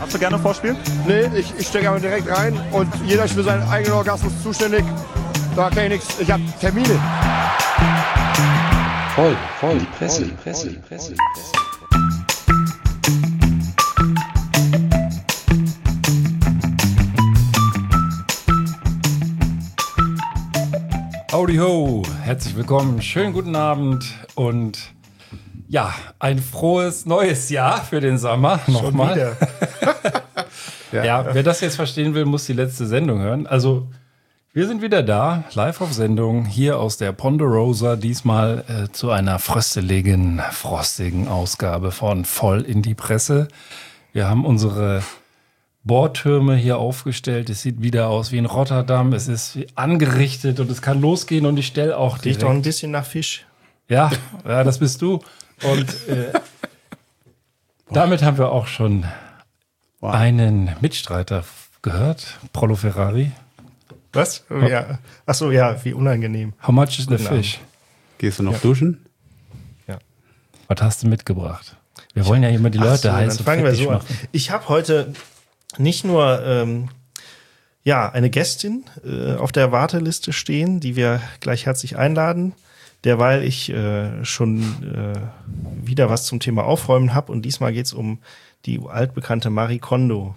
Darfst du gerne vorspielen? Nee, ich stecke aber direkt rein und jeder ist für seinen eigenen Orgasmus zuständig. Da kann ich nichts. Ich habe Termine. Voll, die Presse. Howdy ho, herzlich willkommen, schönen guten Abend und ja, ein frohes neues Jahr für den Sommer. Nochmal. Ja, wer das jetzt verstehen will, muss die letzte Sendung hören. Also, wir sind wieder da, live auf Sendung, hier aus der Ponderosa, diesmal zu einer frösteligen, frostigen Ausgabe von Voll in die Presse. Wir haben unsere Bohrtürme hier aufgestellt. Es sieht wieder aus wie in Rotterdam. Es ist angerichtet und es kann losgehen und ich stelle auch direkt. Riecht doch ein bisschen nach Fisch. Ja, das bist du. Und damit haben wir auch schon einen Mitstreiter gehört, Prollo Ferrari. Was? Ja. Achso, ja, wie unangenehm. How much is the fish? Gehst du noch duschen? Ja. Was hast du mitgebracht? Wir wollen ja immer die Leute heiß dann und fangen wir fettig so an. machen. Ich habe heute nicht nur eine Gästin auf der Warteliste stehen, die wir gleich herzlich einladen, derweil ich schon wieder was zum Thema Aufräumen habe. Und diesmal geht es um die altbekannte Marie Kondo.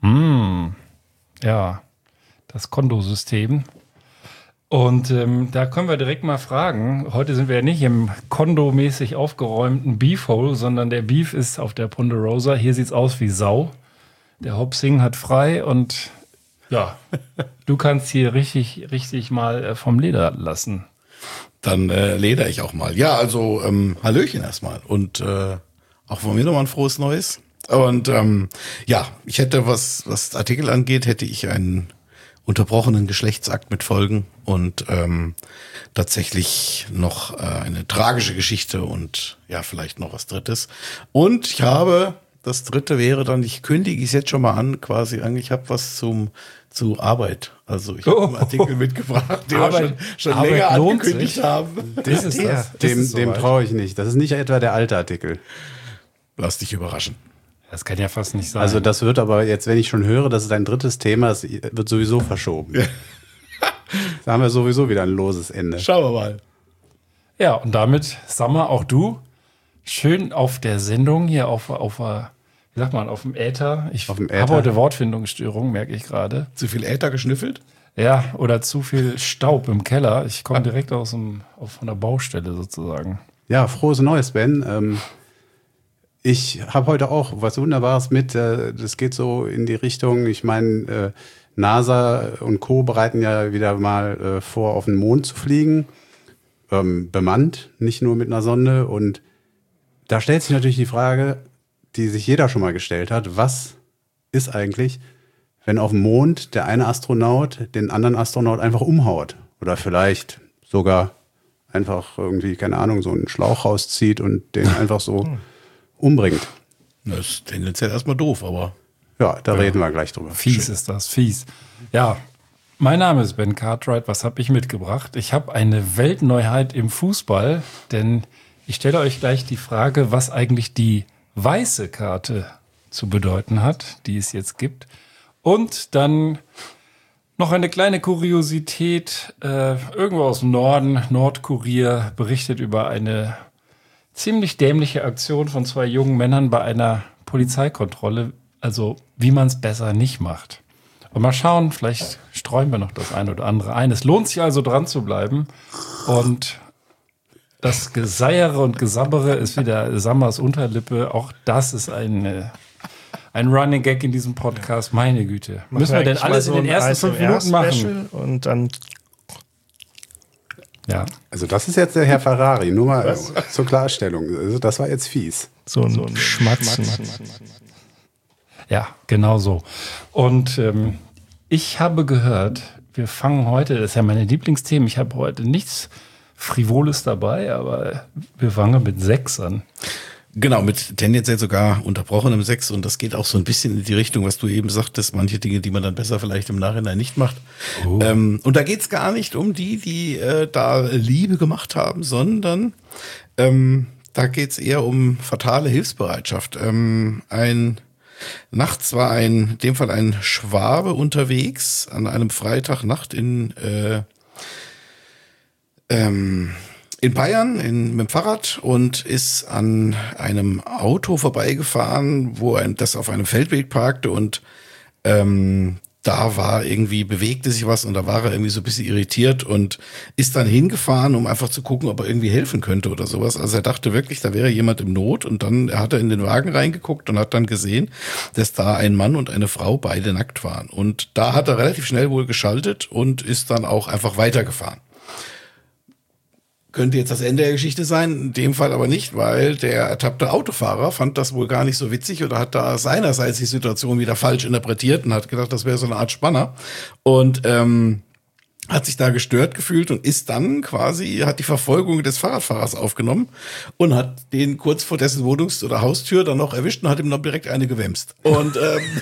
Ja, das Kondo-System. Und da können wir direkt mal fragen. Heute sind wir ja nicht im Kondo-mäßig aufgeräumten Beefhole, sondern der Beef ist auf der Ponderosa. Hier sieht's aus wie Sau. Der Hopsing hat frei und ja, du kannst hier richtig mal vom Leder lassen. Dann leder ich auch mal. Ja, also Hallöchen erstmal und auch von mir nochmal ein frohes Neues. Und ja, ich hätte, was Artikel angeht, hätte ich einen unterbrochenen Geschlechtsakt mit Folgen und tatsächlich noch eine tragische Geschichte und ja, vielleicht noch was Drittes. Und ich habe, das Dritte wäre dann, ich kündige es jetzt schon mal an, quasi eigentlich, ich habe was zu Arbeit. Also ich habe einen Artikel mitgebracht, den wir schon länger angekündigt haben. Das ist das. Dem traue ich nicht. Das ist nicht etwa der alte Artikel. Lass dich überraschen. Das kann ja fast nicht sein. Also das wird aber jetzt, wenn ich schon höre, das ist ein drittes Thema, das wird sowieso verschoben. Ja. Da haben wir sowieso wieder ein loses Ende. Schauen wir mal. Ja, und damit, Summer, auch du, schön auf der Sendung hier auf wie sagt man, auf dem Äther. Ich habe heute Wortfindungsstörung, merke ich gerade. Zu viel Äther geschnüffelt? Ja, oder zu viel Staub im Keller. Ich komme direkt von der Baustelle sozusagen. Ja, frohes Neues, Ben. Ich habe heute auch was Wunderbares mit. Das geht so in die Richtung, ich meine, NASA und Co. bereiten ja wieder mal vor, auf den Mond zu fliegen. Bemannt, nicht nur mit einer Sonde. Und da stellt sich natürlich die Frage, die sich jeder schon mal gestellt hat, was ist eigentlich, wenn auf dem Mond der eine Astronaut den anderen Astronaut einfach umhaut? Oder vielleicht sogar einfach irgendwie, keine Ahnung, so einen Schlauch rauszieht und den einfach so umbringt. Das ist tendenziell erstmal doof, aber... Ja, da reden wir gleich drüber. Fies ist das, fies. Ja, mein Name ist Ben Cartwright. Was habe ich mitgebracht? Ich habe eine Weltneuheit im Fußball, denn ich stelle euch gleich die Frage, was eigentlich die weiße Karte zu bedeuten hat, die es jetzt gibt. Und dann noch eine kleine Kuriosität. Irgendwo aus dem Norden, Nordkurier, berichtet über eine ziemlich dämliche Aktion von zwei jungen Männern bei einer Polizeikontrolle. Also, wie man es besser nicht macht. Und mal schauen, vielleicht streuen wir noch das eine oder andere ein. Es lohnt sich also dran zu bleiben. Und das Geseiere und Gesabbere ist wieder Sammers Unterlippe. Auch das ist ein Running Gag in diesem Podcast. Meine Güte. Müssen wir denn alles in den ersten 5 Minuten machen? Und dann... Ja. Also das ist jetzt der Herr Ferrari, nur mal zur Klarstellung. Also das war jetzt fies. So ein Schmatzen. Ja, genau so. Und ich habe gehört, wir fangen heute, das ist ja meine Lieblingsthemen, ich habe heute nichts Frivoles dabei, aber wir fangen mit Sex an. Genau, mit tendenziell sogar unterbrochenem Sex und das geht auch so ein bisschen in die Richtung, was du eben sagtest, manche Dinge, die man dann besser vielleicht im Nachhinein nicht macht. Oh. Und da geht's gar nicht um die da Liebe gemacht haben, sondern da geht's eher um fatale Hilfsbereitschaft. Ein nachts war in dem Fall ein Schwabe unterwegs an einem Freitagnacht in Bayern mit dem Fahrrad und ist an einem Auto vorbeigefahren, das auf einem Feldweg parkte und da bewegte sich was und da war er irgendwie so ein bisschen irritiert und ist dann hingefahren, um einfach zu gucken, ob er irgendwie helfen könnte oder sowas. Also er dachte wirklich, da wäre jemand im Not und dann hat er in den Wagen reingeguckt und hat dann gesehen, dass da ein Mann und eine Frau beide nackt waren. Und da hat er relativ schnell wohl geschaltet und ist dann auch einfach weitergefahren. Könnte jetzt das Ende der Geschichte sein, in dem Fall aber nicht, weil der ertappte Autofahrer fand das wohl gar nicht so witzig oder hat da seinerseits die Situation wieder falsch interpretiert und hat gedacht, das wäre so eine Art Spanner und hat sich da gestört gefühlt und ist dann hat die Verfolgung des Fahrradfahrers aufgenommen und hat den kurz vor dessen Wohnungs- oder Haustür dann noch erwischt und hat ihm noch direkt eine gewämst. Und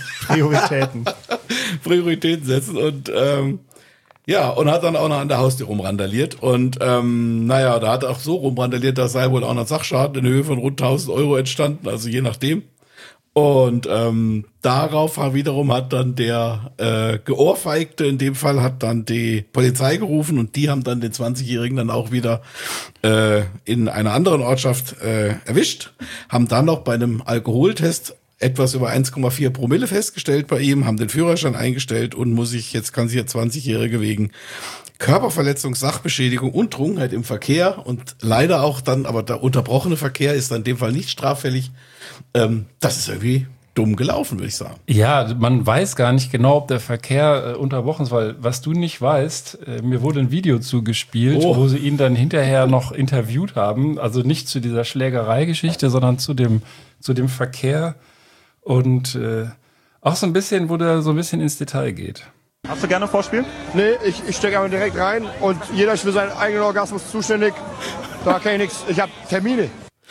Prioritäten setzen und und hat dann auch noch an der Haustür rumrandaliert und da hat er auch so rumrandaliert, da sei wohl auch noch Sachschaden in Höhe von rund 1.000 Euro entstanden, also je nachdem. Und darauf wiederum hat dann der Geohrfeigte, in dem Fall, hat dann die Polizei gerufen und die haben dann den 20-Jährigen dann auch wieder in einer anderen Ortschaft erwischt, haben dann noch bei einem Alkoholtest etwas über 1,4 Promille festgestellt bei ihm, haben den Führerschein eingestellt und kann sich jetzt 20-Jährige wegen Körperverletzung, Sachbeschädigung und Trunkenheit im Verkehr und leider auch dann, aber der unterbrochene Verkehr ist dann in dem Fall nicht straffällig. Das ist irgendwie dumm gelaufen, würde ich sagen. Ja, man weiß gar nicht genau, ob der Verkehr unterbrochen ist, weil was du nicht weißt, mir wurde ein Video zugespielt, wo sie ihn dann hinterher noch interviewt haben, also nicht zu dieser Schlägerei-Geschichte, sondern zu dem Verkehr. Und auch so ein bisschen, wo der so ein bisschen ins Detail geht. Hast du gerne Vorspiel? Nee, ich stecke einfach direkt rein und jeder ist für seinen eigenen Orgasmus zuständig. Da kann ich nichts. Ich habe Termine.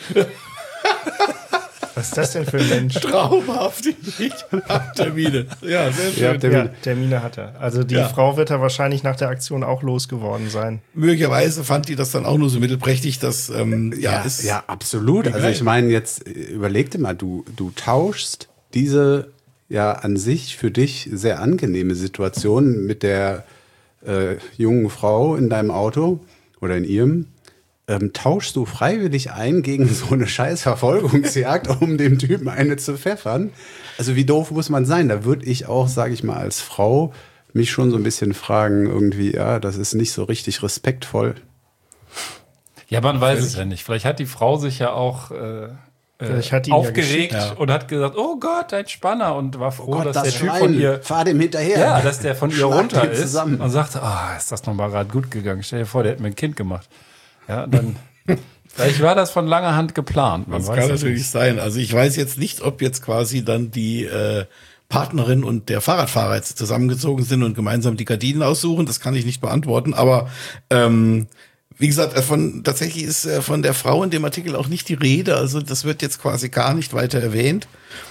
Was ist das denn für ein Mensch? Traumhaft. Ich hab Termine. Ja, sehr schön. Ja, Termine hat er. Also die Frau wird er wahrscheinlich nach der Aktion auch losgeworden sein. Möglicherweise fand die das dann auch nur so mittelprächtig, dass ja, absolut. Also ich meine, jetzt überleg dir mal, du tauschst diese ja an sich für dich sehr angenehme Situation mit der jungen Frau in deinem Auto oder in ihrem, tauschst du freiwillig ein gegen so eine scheiß Verfolgungsjagd, um dem Typen eine zu pfeffern. Also wie doof muss man sein? Da würde ich auch, sage ich mal, als Frau mich schon so ein bisschen fragen, irgendwie, ja, das ist nicht so richtig respektvoll. Ja, man weiß es ja nicht. Vielleicht hat die Frau sich ja auch aufgeregt und hat gesagt, oh Gott, ein Spanner, und war froh, dass der Typ von ihr, fahr dem hinterher. Ja, dass der von ihr runter ist zusammen. und sagte, ist das nochmal gerade gut gegangen. Stell dir vor, der hätte mir ein Kind gemacht. Ja, dann vielleicht war das von langer Hand geplant. Das kann natürlich sein. Also ich weiß jetzt nicht, ob jetzt quasi dann die Partnerin und der Fahrradfahrer jetzt zusammengezogen sind und gemeinsam die Gardinen aussuchen. Das kann ich nicht beantworten. Aber wie gesagt, tatsächlich ist von der Frau in dem Artikel auch nicht die Rede. Also das wird jetzt quasi gar nicht weiter erwähnt.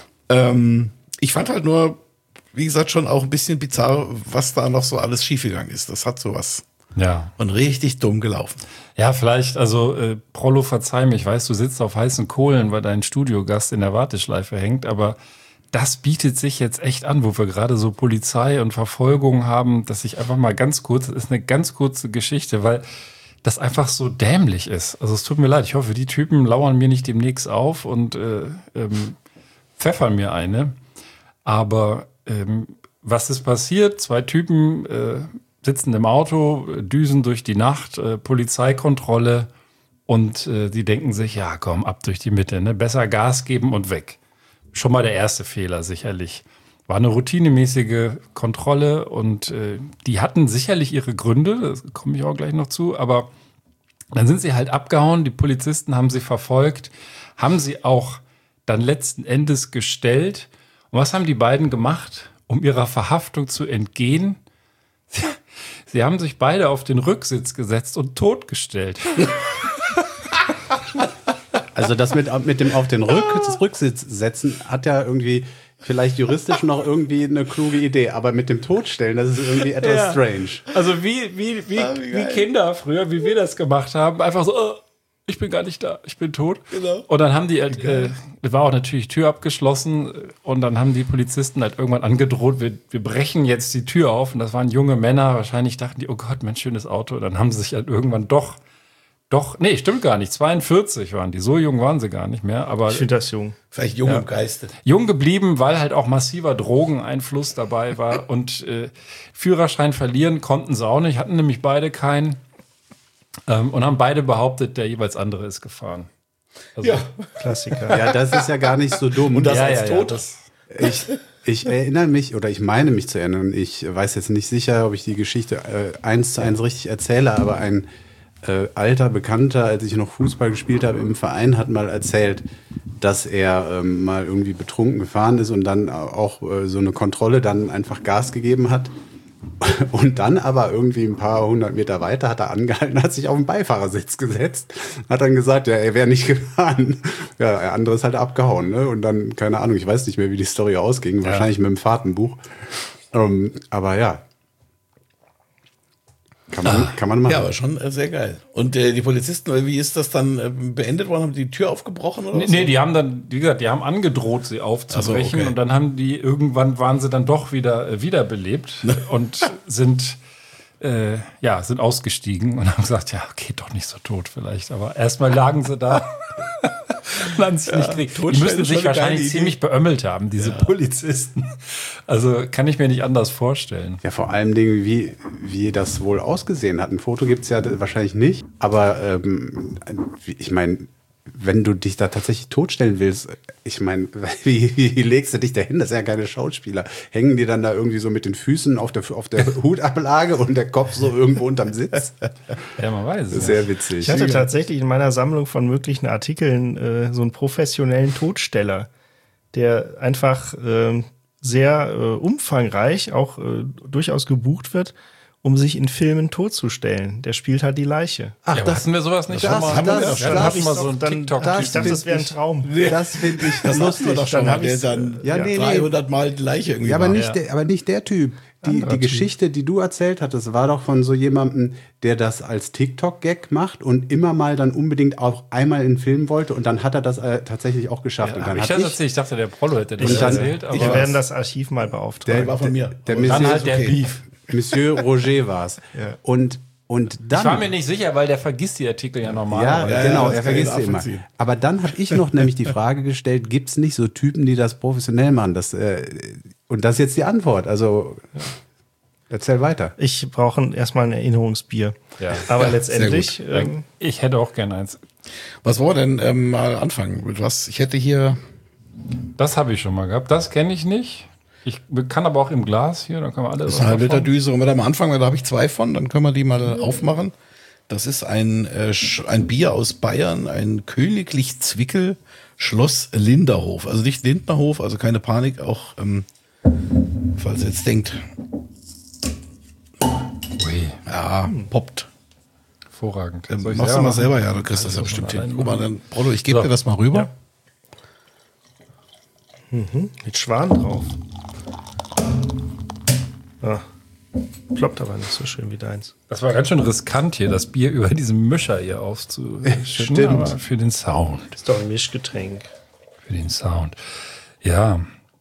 Ich fand halt nur, wie gesagt, schon auch ein bisschen bizarr, was da noch so alles schiefgegangen ist. Das hat sowas. Ja. Und richtig dumm gelaufen. Ja, vielleicht, also Prollo, verzeih mir, ich weiß, du sitzt auf heißen Kohlen, weil dein Studiogast in der Warteschleife hängt, aber das bietet sich jetzt echt an, wo wir gerade so Polizei und Verfolgung haben, dass ich einfach mal das ist eine ganz kurze Geschichte, weil das einfach so dämlich ist. Also es tut mir leid, ich hoffe, die Typen lauern mir nicht demnächst auf und pfeffern mir eine. Aber was ist passiert? 2 Typen sitzen im Auto, düsen durch die Nacht, Polizeikontrolle, und die denken sich, ja komm, ab durch die Mitte, ne? Besser Gas geben und weg. Schon mal der erste Fehler sicherlich. War eine routinemäßige Kontrolle und die hatten sicherlich ihre Gründe, da komme ich auch gleich noch zu, aber dann sind sie halt abgehauen, die Polizisten haben sie verfolgt, haben sie auch dann letzten Endes gestellt. Und was haben die beiden gemacht, um ihrer Verhaftung zu entgehen? Sie haben sich beide auf den Rücksitz gesetzt und totgestellt. Also das mit dem auf den Rücksitz setzen hat ja irgendwie vielleicht juristisch noch irgendwie eine kluge Idee, aber mit dem Totstellen, das ist irgendwie etwas strange. Also wie Kinder früher, wie wir das gemacht haben, einfach so, ich bin gar nicht da, ich bin tot. Genau. Und dann haben die, war auch natürlich Tür abgeschlossen und dann haben die Polizisten halt irgendwann angedroht, wir brechen jetzt die Tür auf. Und das waren junge Männer, wahrscheinlich dachten die, oh Gott, mein schönes Auto. Und dann haben sie sich halt irgendwann doch, nee, stimmt gar nicht, 42 waren die, so jung waren sie gar nicht mehr. Aber Ich finde das jung. Vielleicht jung im Geiste. jung geblieben, weil halt auch massiver Drogeneinfluss dabei war und Führerschein verlieren konnten sie auch nicht, hatten nämlich beide keinen und haben beide behauptet, der jeweils andere ist gefahren. Also, Ja. Klassiker. Ja, das ist ja gar nicht so dumm. Und das ja, als ja, Toter. das, Ich erinnere mich, oder ich meine mich zu erinnern, ich weiß jetzt nicht sicher, ob ich die Geschichte 1:1 richtig erzähle, aber ein alter Bekannter, als ich noch Fußball gespielt habe im Verein, hat mal erzählt, dass er mal irgendwie betrunken gefahren ist und dann auch so eine Kontrolle dann einfach Gas gegeben hat. Und dann aber irgendwie ein paar hundert Meter weiter hat er angehalten, hat sich auf den Beifahrersitz gesetzt, hat dann gesagt, ja, er wäre nicht gefahren. Ja, der andere ist halt abgehauen, ne? Und dann, keine Ahnung, ich weiß nicht mehr, wie die Story ausging, wahrscheinlich mit dem Fahrtenbuch. Aber ja. Kann man machen. Ja, aber schon sehr geil. Und die Polizisten, wie ist das dann beendet worden? Haben die Tür aufgebrochen oder was? nee, die haben dann, wie gesagt, die haben angedroht, sie aufzubrechen. Ach so, okay. Und dann haben die, irgendwann waren sie dann doch wieder wiederbelebt und sind ausgestiegen und haben gesagt, ja, okay, doch nicht so tot vielleicht. Aber erstmal lagen sie da und haben sich nicht gekriegt. Die Totstellen müssen ist sich schon eine geile wahrscheinlich Idee. ziemlich beömmelt haben, diese Polizisten. Also kann ich mir nicht anders vorstellen. Ja, vor allem Dingen, wie das wohl ausgesehen hat. Ein Foto gibt's ja wahrscheinlich nicht. Aber ich meine, wenn du dich da tatsächlich totstellen willst, ich meine, wie legst du dich da hin? Das sind ja keine Schauspieler. Hängen die dann da irgendwie so mit den Füßen auf der Hutablage und der Kopf so irgendwo unterm Sitz? Ja, man weiß es. Sehr witzig. Ich hatte tatsächlich in meiner Sammlung von möglichen Artikeln so einen professionellen Totsteller, der einfach sehr umfangreich auch durchaus gebucht wird, um sich in Filmen totzustellen. Der spielt halt die Leiche. Ach, Ja, hatten wir sowas nicht schon mal? haben wir ja schon. Dann hab hatten wir ich's so einen doch- TikTok. Ich dachte, das wäre ein Traum. Das finde ich Das lustig. hatten wir doch schon Dann mal, hab der ich's, dann ja, nee, 300 Mal die Leiche irgendwie Ja, aber war. nicht der Typ. Die Geschichte, die du erzählt hattest, war doch von so jemandem, der das als TikTok-Gag macht und immer mal dann unbedingt auch einmal in den Film wollte und dann hat er das tatsächlich auch geschafft. Und Ja, dann ich, hat das erzählt, ich dachte, der Prollo hätte das Und dann- erzählt. Aber Wir werden das Archiv mal beauftragen. Der war von mir. der und dann Monsieur, halt der okay. Beef. Monsieur Roger war es. Ja. Und dann... Ich war mir nicht sicher, weil der vergisst die Artikel ja normal. Ja, Ja, genau, das er kann ich vergisst sie immer. nachvollziehen. Aber dann habe ich noch nämlich die Frage gestellt, gibt es nicht so Typen, die das professionell machen? Und das ist jetzt die Antwort. Also erzähl weiter. Ich brauche erstmal ein Erinnerungsbier. Ja. Aber Ja, letztendlich, sehr Ich hätte auch gerne eins. Was wollen wir denn mal anfangen? Mit was? Ich hätte hier. Das habe ich schon mal gehabt. Das kenne ich nicht. Ich kann aber auch im Glas hier, dann kann man alles. Das ist eine halbe Liter Düse. Und wir da mal anfangen, weil da habe ich 2 von, dann können wir die mal aufmachen. Das ist ein Bier aus Bayern, ein Königlich Zwickel Schloss Linderhof. Also nicht Lindnerhof, also keine Panik, auch falls ihr jetzt denkt, Ui, ja, poppt. hervorragend. Soll ich Machst du mal machen? selber, ja, du kriegst das ja Also bestimmt schon hin. allein Guck mal, machen. dann, Prollo, ich gebe So. dir das mal rüber. Ja. mit Schwan drauf. Ah, ploppt aber nicht so schön wie deins. Das war ganz schön riskant hier, das Bier über diesen Mischer hier aufzuschütten. Stimmt. Aber für den Sound. Ist doch ein Mischgetränk. Für den Sound. Ja.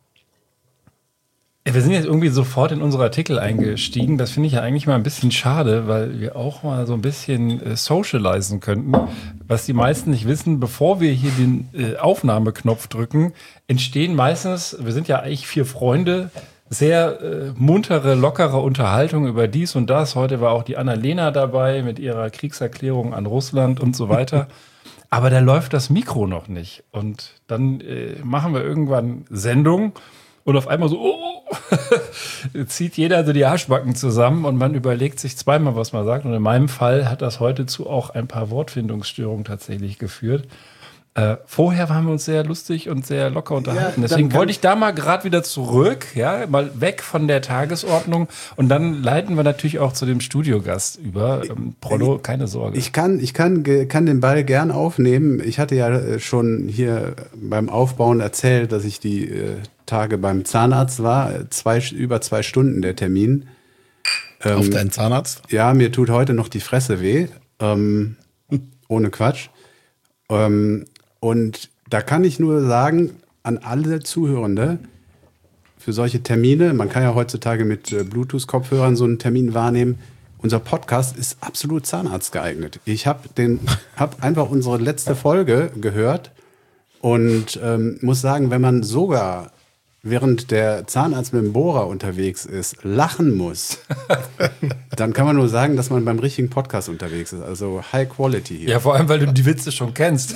Wir sind jetzt irgendwie sofort in unsere Artikel eingestiegen. Das finde ich ja eigentlich mal ein bisschen schade, weil wir auch mal so ein bisschen socialisen könnten. Was die meisten nicht wissen, bevor wir hier den Aufnahmeknopf drücken, entstehen meistens, wir sind ja eigentlich 4 Freunde, sehr muntere, lockere Unterhaltung über dies und das. Heute war auch die Annalena dabei mit ihrer Kriegserklärung an Russland und so weiter. Aber da läuft das Mikro noch nicht. Und dann machen wir irgendwann Sendung und auf einmal so, zieht jeder so die Arschbacken zusammen und man überlegt sich zweimal, was man sagt. Und in meinem Fall hat das heute zu auch ein paar Wortfindungsstörungen tatsächlich geführt. Vorher waren wir uns sehr lustig und sehr locker unterhalten. dann Deswegen kann- wollte ich da mal gerade wieder zurück, ja, mal weg von der Tagesordnung. Und dann leiten wir natürlich auch zu dem Studiogast über. Prollo, keine Sorge. Ich kann den Ball gern aufnehmen. Ich hatte ja schon hier beim Aufbauen erzählt, dass ich die Tage beim Zahnarzt war. Über 2 Stunden der Termin. Auf deinen Zahnarzt. Ja, mir tut heute noch die Fresse weh. Ohne Quatsch. Und da kann ich nur sagen, an alle Zuhörende, für solche Termine, man kann ja heutzutage mit Bluetooth-Kopfhörern so einen Termin wahrnehmen, unser Podcast ist absolut Zahnarzt geeignet. Ich habe einfach unsere letzte Folge gehört und muss sagen, wenn man sogar während der Zahnarzt mit dem Bohrer unterwegs ist, lachen muss, dann kann man nur sagen, dass man beim richtigen Podcast unterwegs ist. Also High Quality hier. Ja, vor allem, weil du die Witze schon kennst.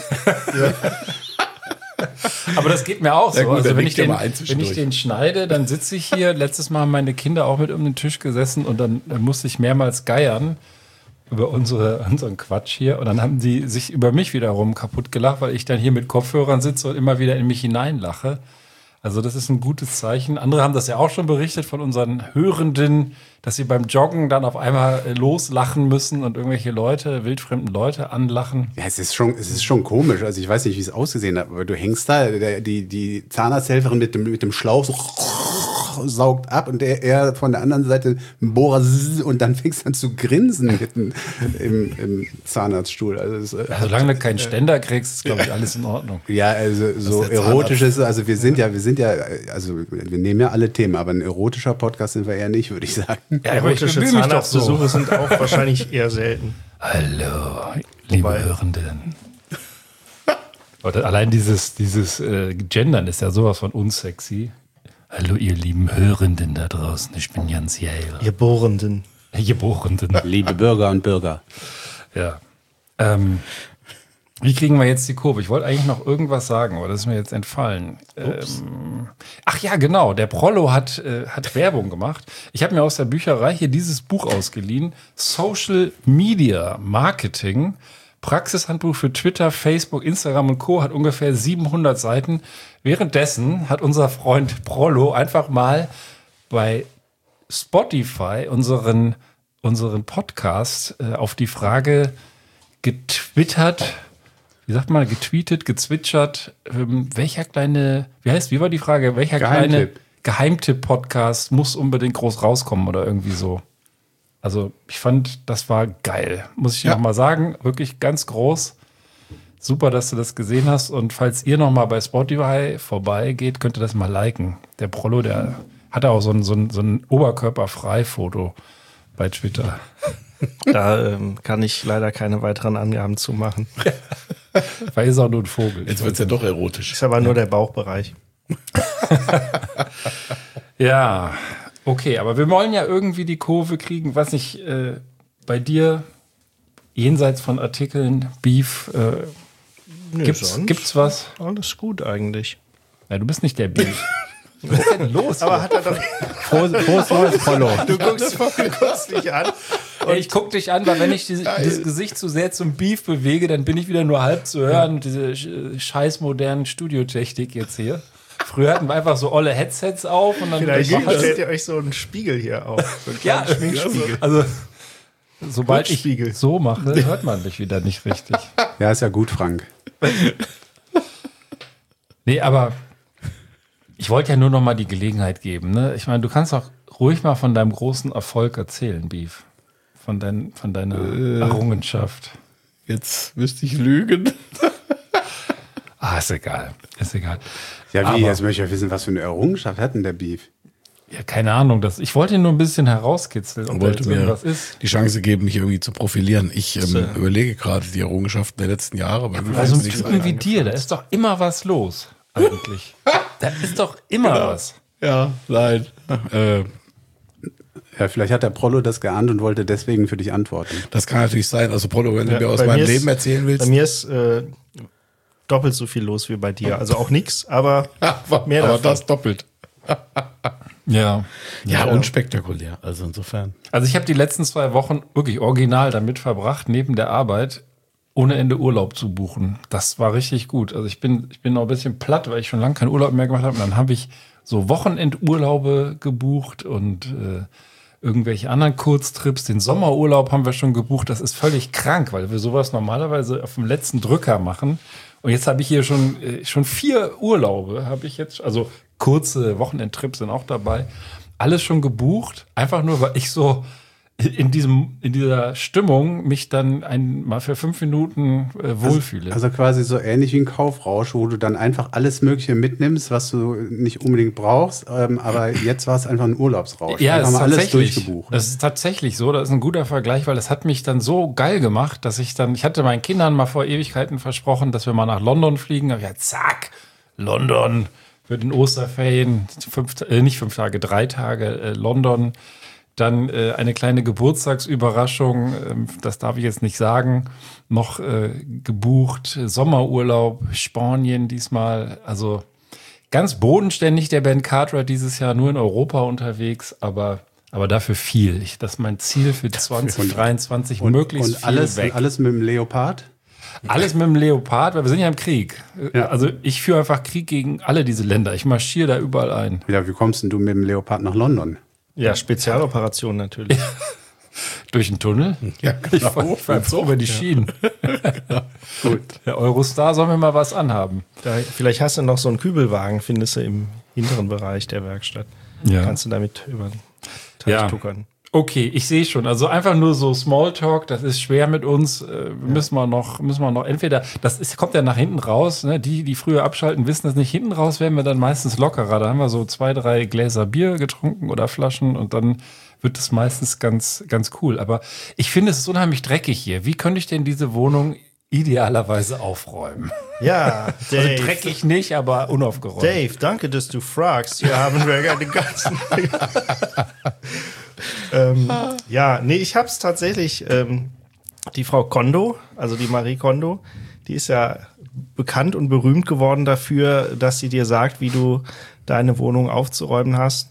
Aber das geht mir auch so. Ja, gut, also wenn ich ja mal ein wenn ich den schneide, dann sitze ich hier. Letztes Mal haben meine Kinder auch mit um den Tisch gesessen und dann musste ich mehrmals geiern über unseren Quatsch hier. Und dann haben die sich über mich wiederum kaputt gelacht, weil ich dann hier mit Kopfhörern sitze und immer wieder in mich hineinlache. Also das ist ein gutes Zeichen. Andere haben das ja auch schon berichtet von unseren Hörenden, dass sie beim Joggen dann auf einmal loslachen müssen und irgendwelche Leute, wildfremden Leute anlachen. Ja, es ist schon komisch. Also ich weiß nicht, wie es ausgesehen hat, aber du hängst da, die Zahnarzthelferin mit dem Schlauch so saugt ab und er von der anderen Seite einen Bohrer und dann fängst du an zu grinsen mitten im Zahnarztstuhl. Also Solange du keinen Ständer kriegst, ist, glaube ich, alles in Ordnung. ja, also so erotisches, also wir sind ja, also wir nehmen ja alle Themen, aber ein erotischer Podcast sind wir eher nicht, würde ich sagen. Ja, aber ich Erotische bemühe mich doch so. Zahnarztbesuche sind auch wahrscheinlich eher selten. Hallo, liebe Hörenden. Oder allein dieses Gendern ist ja sowas von unsexy. Hallo, ihr lieben Hörenden da draußen, ich bin Jans Jäger. Ihr Bohrenden. Geborenen. Liebe Bürger und Bürger. Ja. Wie kriegen wir jetzt die Kurve? Ich wollte eigentlich noch irgendwas sagen, aber das ist mir jetzt entfallen. Ach ja, genau. Der Prollo hat Werbung gemacht. Ich habe mir aus der Bücherei hier dieses Buch ausgeliehen. Social Media Marketing. Praxishandbuch für Twitter, Facebook, Instagram und Co. hat ungefähr 700 Seiten. Währenddessen hat unser Freund Prollo einfach mal bei Spotify unseren Podcast auf die Frage getwittert, gezwitschert, wie war die Frage, welcher kleine Geheimtipp-Podcast muss unbedingt groß rauskommen oder irgendwie so. Also ich fand, das war geil, muss ich dir noch mal sagen, wirklich ganz groß. Super, dass du das gesehen hast und falls ihr noch mal bei Spotify vorbeigeht, könnt ihr das mal liken. Der Prollo, der hat auch so ein Oberkörperfrei-Foto bei Twitter. Da kann ich leider keine weiteren Angaben zu machen. Weil ist auch nur ein Vogel. Jetzt wird es ja doch erotisch. Ist aber nur der Bauchbereich. Ja, okay, aber wir wollen ja irgendwie die Kurve kriegen, was nicht bei dir jenseits von Artikeln, Beef, gibt's was? Alles gut eigentlich. Ja, du bist nicht der Beef. Was ist denn los? Aber hat er doch. Frohes neues Prollo. Du guckst mich an. Ey, ich guck dich an, weil wenn ich dieses Gesicht zu sehr zum Beef bewege, dann bin ich wieder nur halb zu hören. Diese scheiß modernen Studiotechnik jetzt hier. Früher hatten wir einfach so olle Headsets auf und dann Vielleicht stellt ihr euch so einen Spiegel hier auf. So einen kleinen Schminkspiegel. Also sobald ich Rückspiegel. so mache, hört man mich wieder nicht richtig. Ja, ist ja gut, Frank. Nee, aber ich wollte ja nur noch mal die Gelegenheit geben. Ne? Ich meine, du kannst auch ruhig mal von deinem großen Erfolg erzählen, Beef. Von deiner Errungenschaft. Jetzt müsste ich lügen. Ist egal. Ja, wie? Aber- Jetzt möchte ich ja wissen, was für eine Errungenschaft hat denn der Beef? Ja, keine Ahnung. Ich wollte ihn nur ein bisschen herauskitzeln, ob da Wollte jetzt mir irgendwas ist. die Chance geben, mich irgendwie zu profilieren. Ich überlege gerade die Errungenschaften der letzten Jahre. Aber mir Bei so einem fällt nichts Typen ein. wie dir, da ist doch immer was los, eigentlich. Da ist doch immer was. Ja, nein. Ja, vielleicht hat der Prollo das geahnt und wollte deswegen für dich antworten. Das kann natürlich sein. Also Polo, wenn du mir aus Bei meinem mir Leben ist- erzählen willst. Bei mir ist doppelt so viel los wie bei dir. Also auch nichts, aber mehr aber davon. das doppelt. Ja. Ja, unspektakulär. Also insofern. Also ich habe die letzten 2 Wochen wirklich original damit verbracht, neben der Arbeit ohne Ende Urlaub zu buchen. Das war richtig gut. Also ich bin noch ein bisschen platt, weil ich schon lange keinen Urlaub mehr gemacht habe. Und dann habe ich so Wochenendurlaube gebucht und irgendwelche anderen Kurztrips. Den Sommerurlaub haben wir schon gebucht. Das ist völlig krank, weil wir sowas normalerweise auf dem letzten Drücker machen. Und jetzt habe ich hier schon 4 Urlaube, habe ich jetzt, also kurze Wochenendtrips sind auch dabei. Alles schon gebucht, einfach nur, weil ich so in dieser Stimmung mich dann mal für 5 Minuten wohlfühle. Also quasi so ähnlich wie ein Kaufrausch, wo du dann einfach alles Mögliche mitnimmst, was du nicht unbedingt brauchst, aber jetzt war es einfach ein Urlaubsrausch. Ja, einfach es ist mal alles tatsächlich, durchgebucht. das ist tatsächlich so, das ist ein guter Vergleich, weil das hat mich dann so geil gemacht, dass ich hatte meinen Kindern mal vor Ewigkeiten versprochen, dass wir mal nach London fliegen. Aber ja, zack, London für den Osterferien, 3 Tage London. Dann eine kleine Geburtstagsüberraschung, das darf ich jetzt nicht sagen, noch gebucht, Sommerurlaub, Spanien diesmal, also ganz bodenständig der Ben Cartwright dieses Jahr, nur in Europa unterwegs, aber dafür viel. Das ist mein Ziel für 2023, möglichst und alles, viel weg. alles mit dem Leopard? Alles mit dem Leopard, weil wir sind ja im Krieg. Ja. Also ich führe einfach Krieg gegen alle diese Länder. Ich marschiere da überall ein. Ja, wie kommst denn du mit dem Leopard nach London? Ja, Spezialoperation natürlich. Durch den Tunnel? Ja, Ich fahre über die Schienen. Gut. Der Eurostar soll mir mal was anhaben. Vielleicht hast du noch so einen Kübelwagen, findest du im hinteren Bereich der Werkstatt. Ja. Kannst du damit über den Teich tuckern. Okay, ich sehe schon. Also einfach nur so Smalltalk, das ist schwer mit uns. Müssen wir noch entweder, kommt ja nach hinten raus, ne? Die früher abschalten, wissen das nicht. Hinten raus werden wir dann meistens lockerer. Da haben wir so 2, 3 Gläser Bier getrunken oder Flaschen und dann wird es meistens ganz, ganz cool. Aber ich finde, es ist unheimlich dreckig hier. Wie könnte ich denn diese Wohnung idealerweise aufräumen? Ja, Dave. Also dreckig nicht, aber unaufgeräumt. Dave, danke, dass du fragst. Hier haben wir ja den ganzen... ich hab's tatsächlich, die Frau Kondo, also die Marie Kondo, die ist ja bekannt und berühmt geworden dafür, dass sie dir sagt, wie du deine Wohnung aufzuräumen hast.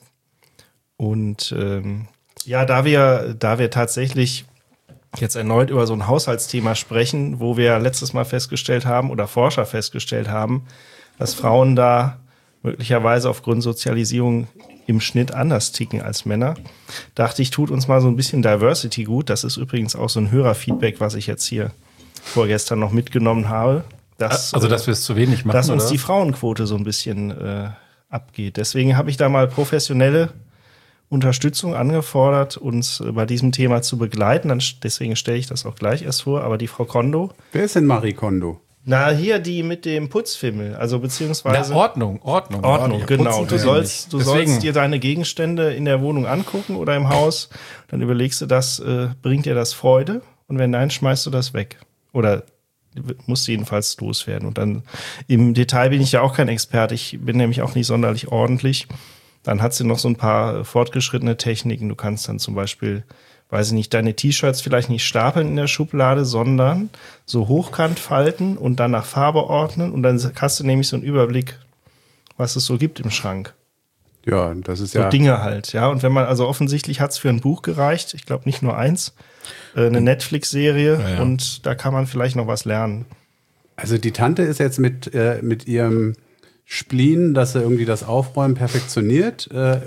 Und da wir tatsächlich jetzt erneut über so ein Haushaltsthema sprechen, wo wir letztes Mal festgestellt haben oder Forscher festgestellt haben, dass Frauen da möglicherweise aufgrund Sozialisierung im Schnitt anders ticken als Männer, dachte ich, tut uns mal so ein bisschen Diversity gut. Das ist übrigens auch so ein Hörerfeedback, was ich jetzt hier vorgestern noch mitgenommen habe. Dass wir es zu wenig machen, dass uns oder? die Frauenquote so ein bisschen abgeht. Deswegen habe ich da mal professionelle Unterstützung angefordert, uns bei diesem Thema zu begleiten. Deswegen stelle ich das auch gleich erst vor. Aber die Frau Kondo. Wer ist denn Marie Kondo? Na, hier die mit dem Putzfimmel, also beziehungsweise... Ordnung, genau. Du sollst Deswegen. dir deine Gegenstände in der Wohnung angucken oder im Haus, dann überlegst du, bringt dir das Freude? Und wenn nein, schmeißt du das weg. Oder musst jedenfalls loswerden. Und dann im Detail bin ich ja auch kein Experte, ich bin nämlich auch nicht sonderlich ordentlich. Dann hat sie noch so ein paar fortgeschrittene Techniken. Du kannst dann zum Beispiel... weiß ich nicht, deine T-Shirts vielleicht nicht stapeln in der Schublade, sondern so hochkant falten und dann nach Farbe ordnen und dann hast du nämlich so einen Überblick, was es so gibt im Schrank. Ja, das ist So Dinge halt, ja. Und wenn man, also offensichtlich hat es für ein Buch gereicht, ich glaube nicht nur eins, eine Netflix-Serie und da kann man vielleicht noch was lernen. Also die Tante ist jetzt mit ihrem Spleen, dass er irgendwie das Aufräumen perfektioniert,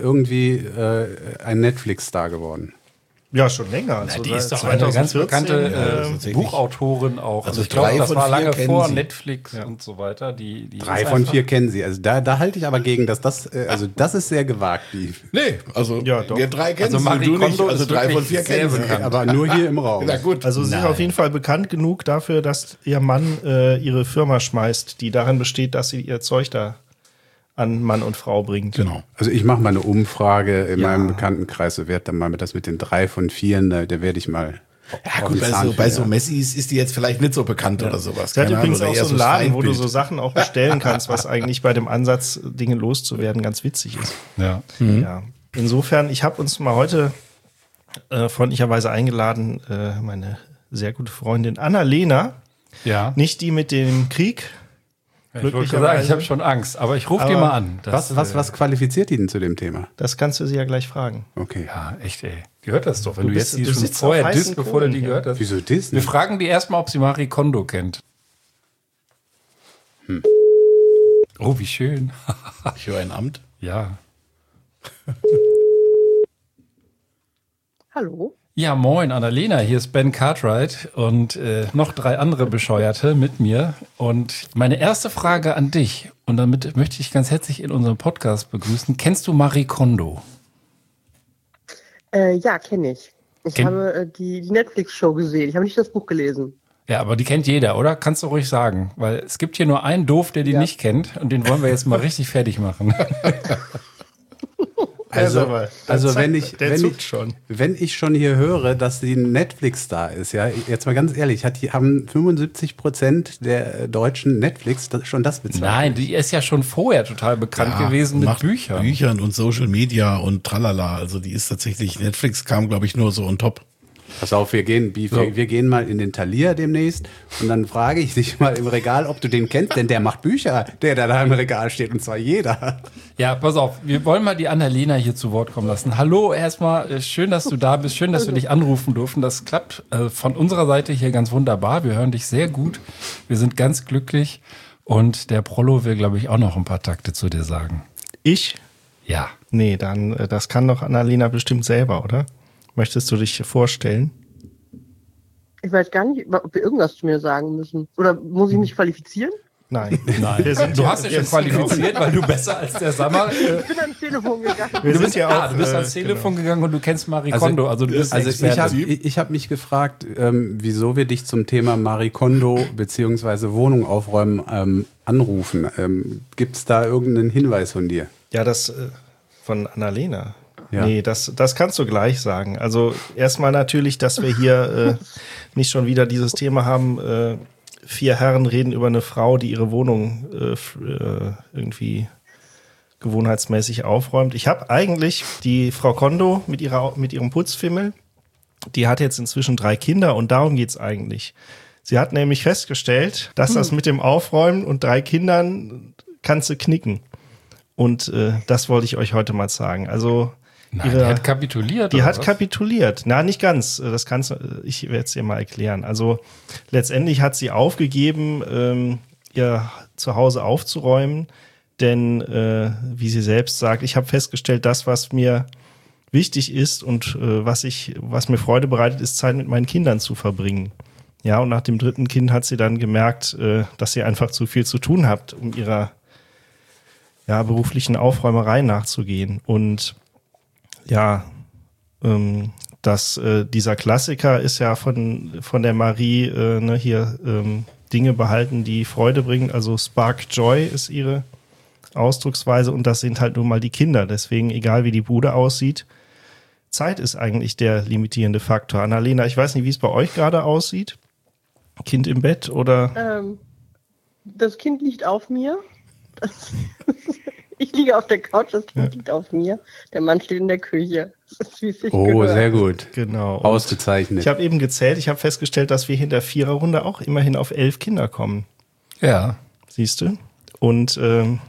ein Netflix-Star geworden. Ja, schon länger. Also die ist doch seit eine ganz 2014, bekannte Buchautorin auch. Also ich glaube, 3 das von war 4 lange kennen vor sie. Netflix und so weiter. Die 3 ist von einfach- 4 kennen sie. Also da halte ich aber gegen, dass das ist sehr gewagt, die. Nee, also Ja, doch. wir 3 kennen Also Marie du nicht, Kondo also ist 3 von wirklich 4 sehr kennen sie. bekannt. Aber nur hier im Raum. Na gut. Also sie ist auf jeden Fall bekannt genug dafür, dass ihr Mann ihre Firma schmeißt, die darin besteht, dass sie ihr Zeug da an Mann und Frau bringt. Genau. Also ich mache mal eine Umfrage in meinem Bekanntenkreis, so wird dann mal das mit den 3 von 4, da werde ich mal. Ja auf gut, den bei so Zahn Messis ist die jetzt vielleicht nicht so bekannt oder sowas. Sie hat Keine übrigens Ahnung, auch oder so eher einen Laden, wo du Steinbild. so Sachen auch bestellen kannst, was eigentlich bei dem Ansatz, Dinge loszuwerden, ganz witzig ist. Ja. Ja. Insofern, ich habe uns mal heute freundlicherweise eingeladen, meine sehr gute Freundin Annalena, Ja. nicht die mit dem Krieg. Ich wollte sagen, ich habe schon Angst, aber ich rufe die mal an. Was qualifiziert die denn zu dem Thema? Das kannst du sie ja gleich fragen. Okay. Ja, echt, ey. Die hört das doch. Wenn Du du, bist- jetzt die du schon sitzt vorher auf heißen disst, bevor du die Kohlen, gehört hast. Wieso Disney? Wir fragen die erstmal, ob sie Marie Kondo kennt. Oh, wie schön. Ich höre ein Amt. Ja. Hallo. Ja, moin, Annalena, hier ist Ben Cartwright und noch 3 andere Bescheuerte mit mir. Und meine erste Frage an dich, und damit möchte ich ganz herzlich in unserem Podcast begrüßen. Kennst du Marie Kondo? Ja, kenne ich. Ich habe die Netflix-Show gesehen. Ich habe nicht das Buch gelesen. Ja, aber die kennt jeder, oder? Kannst du ruhig sagen. Weil es gibt hier nur einen Doof, der die nicht kennt. Und den wollen wir jetzt mal richtig fertig machen. Also wenn ich schon hier höre, dass die Netflix da ist, ja, jetzt mal ganz ehrlich, haben 75% der Deutschen Netflix schon das bezahlt? Nein, die ist ja schon vorher total bekannt gewesen mit macht Büchern. Büchern und Social Media und tralala. Also die ist tatsächlich, Netflix kam, glaube ich, nur so on top. Pass auf, wir gehen mal in den Thalia demnächst und dann frage ich dich mal im Regal, ob du den kennst, denn der macht Bücher, der da im Regal steht, und zwar jeder. Ja, pass auf, wir wollen mal die Annalena hier zu Wort kommen lassen. Hallo, erstmal, schön, dass du da bist, schön, dass wir dich anrufen durften. Das klappt von unserer Seite hier ganz wunderbar. Wir hören dich sehr gut, wir sind ganz glücklich und der Prollo will, glaube ich, auch noch ein paar Takte zu dir sagen. Ich? Ja. Nee, dann, das kann doch Annalena bestimmt selber, oder? Möchtest du dich vorstellen? Ich weiß gar nicht, ob wir irgendwas zu mir sagen müssen. Oder muss ich mich qualifizieren? Nein. Du hast dich schon qualifiziert, weil du besser als der Sammer. Ich bin ans Telefon gegangen. Wir sind ja auch, du bist ans Telefon gegangen und du kennst Marie Kondo. Also du bist Experte. Ich hab mich gefragt, wieso wir dich zum Thema Marie Kondo beziehungsweise Wohnung aufräumen anrufen. Gibt es da irgendeinen Hinweis von dir? Ja, das von Annalena. Ja. Nee, das kannst du gleich sagen. Also erstmal natürlich, dass wir hier nicht schon wieder dieses Thema haben, 4 Herren reden über eine Frau, die ihre Wohnung irgendwie gewohnheitsmäßig aufräumt. Ich habe eigentlich die Frau Kondo mit ihrem Putzfimmel, die hat jetzt inzwischen 3 Kinder und darum geht's eigentlich. Sie hat nämlich festgestellt, dass das mit dem Aufräumen und 3 Kindern kannst du knicken. Und das wollte ich euch heute mal sagen. Also Nein, die hat kapituliert. Die hat kapituliert. Na, nicht ganz. Ich werde es dir mal erklären. Also letztendlich hat sie aufgegeben, ihr Zuhause aufzuräumen, denn wie sie selbst sagt, ich habe festgestellt, das, was mir wichtig ist und was mir Freude bereitet, ist Zeit mit meinen Kindern zu verbringen. Ja, und nach dem 3. Kind hat sie dann gemerkt, dass sie einfach zu viel zu tun hat, um ihrer beruflichen Aufräumerei nachzugehen. Und ja, dieser Klassiker ist ja von der Marie Dinge behalten, die Freude bringen. Also Spark Joy ist ihre Ausdrucksweise und das sind halt nun mal die Kinder. Deswegen, egal wie die Bude aussieht, Zeit ist eigentlich der limitierende Faktor. Annalena, ich weiß nicht, wie es bei euch gerade aussieht. Kind im Bett oder? Das Kind liegt auf mir. Ich liege auf der Couch, das Kind liegt auf mir. Der Mann steht in der Küche. Das ist, wie es sich gehört. Sehr gut. Genau. Ausgezeichnet. Ich habe eben gezählt, ich habe festgestellt, dass wir in der 4er-Runde auch immerhin auf 11 Kinder kommen. Ja. Siehst du? Und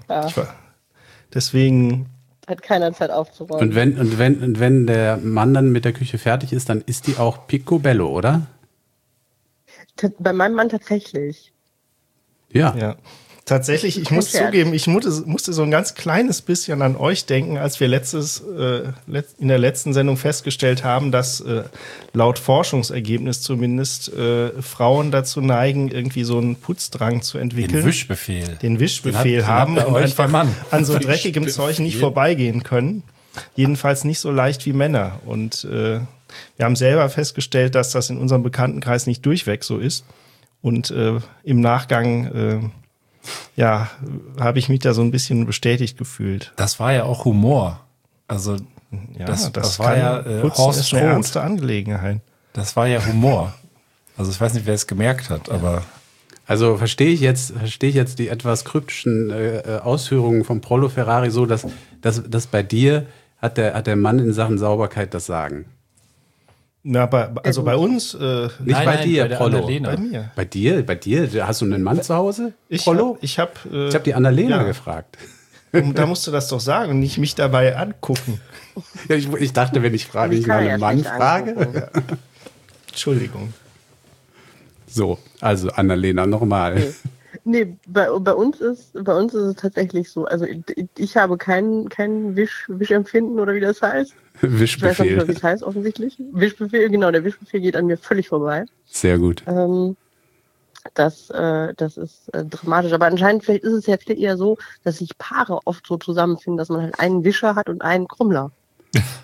deswegen hat keiner Zeit aufzuräumen. Und wenn der Mann dann mit der Küche fertig ist, dann ist die auch picobello, oder? Bei meinem Mann tatsächlich. Ja. Tatsächlich, ich muss zugeben, ich musste so ein ganz kleines bisschen an euch denken, als wir in der letzten Sendung festgestellt haben, dass laut Forschungsergebnis zumindest Frauen dazu neigen, irgendwie so einen Putzdrang zu entwickeln. Den Wischbefehl haben und einfach an so dreckigem Zeug nicht vorbeigehen können. Jedenfalls nicht so leicht wie Männer. Und wir haben selber festgestellt, dass das in unserem Bekanntenkreis nicht durchweg so ist. Und im Nachgang habe ich mich da so ein bisschen bestätigt gefühlt. Das war ja auch Humor. Also das war ja Horst ist eine ernste Angelegenheit. Das war ja Humor. Also ich weiß nicht, wer es gemerkt hat, aber... Also verstehe ich jetzt die etwas kryptischen Ausführungen von Prollo Ferrari so, dass bei dir hat der Mann in Sachen Sauberkeit das Sagen? Na, bei uns. Nicht bei dir, Prollo. Bei mir. Bei dir? Hast du einen Mann zu Hause, Prollo? Ich habe die Annalena gefragt. Da musst du das doch sagen und nicht mich dabei angucken. Ja, ich dachte, wenn ich mal einen Mann frage. Entschuldigung. So, also Annalena, nochmal. Nee, bei uns ist es tatsächlich so. Also ich habe kein Wischempfinden oder wie das heißt. Wischbefehl. Ich weiß nicht, wie es heißt, offensichtlich. Wischbefehl, genau, der Wischbefehl geht an mir völlig vorbei. Sehr gut. Das ist dramatisch. Aber anscheinend, vielleicht ist es ja eher so, dass sich Paare oft so zusammenfinden, dass man halt einen Wischer hat und einen Krummler.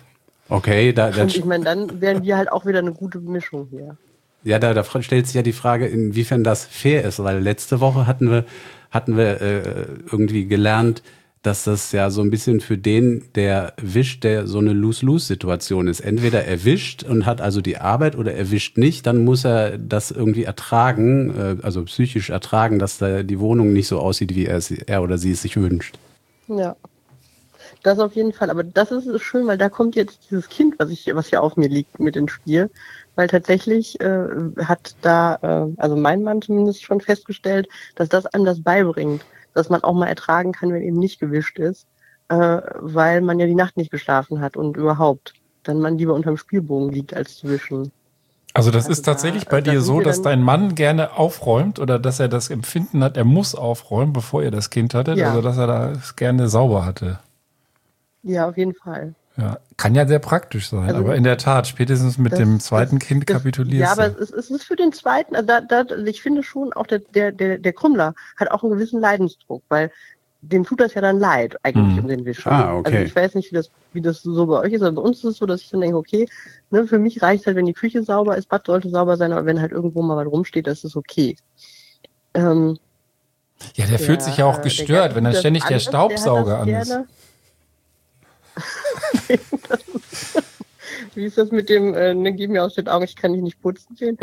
Okay, Und ich meine, dann wären wir halt auch wieder eine gute Mischung hier. ja, da stellt sich ja die Frage, inwiefern das fair ist, weil letzte Woche hatten wir irgendwie gelernt, dass das ja so ein bisschen für den, der wischt, der so eine Lose-Lose-Situation ist. Entweder er wischt und hat also die Arbeit oder er wischt nicht, dann muss er das irgendwie ertragen, also psychisch ertragen, dass da die Wohnung nicht so aussieht, wie er oder sie es sich wünscht. Ja. Das auf jeden Fall. Aber das ist schön, weil da kommt jetzt dieses Kind, was ja auf mir liegt, mit ins Spiel. Weil tatsächlich hat da, also mein Mann zumindest schon festgestellt, dass das einem das beibringt, dass man auch mal ertragen kann, wenn eben nicht gewischt ist, weil man ja die Nacht nicht geschlafen hat und überhaupt dann man lieber unterm Spielbogen liegt, als zu wischen. Also das ist tatsächlich bei dir so, dass dein Mann gerne aufräumt oder dass er das Empfinden hat, er muss aufräumen, bevor ihr das Kind hattet, Ja. also dass er das gerne sauber hatte. Ja, auf jeden Fall. Ja, kann ja sehr praktisch sein, Also, aber in der Tat, spätestens mit dem zweiten Kind kapitulierst Ja, aber du. es ist für den zweiten, also ich finde schon, auch der Krümmler hat auch einen gewissen Leidensdruck, weil dem tut das ja dann leid, eigentlich um den Wischer. Ah, okay. Also ich weiß nicht, wie das so bei euch ist, aber bei uns ist es so, dass ich dann denke, okay, ne, für mich reicht halt, wenn die Küche sauber ist, Bad sollte sauber sein, aber wenn halt irgendwo mal was rumsteht, das ist okay. Ja, der fühlt sich ja auch gestört, wenn dann ständig der Staubsauger an ist. Wie ist das mit dem, gib mir aus den Augen, ich kann dich nicht putzen sehen?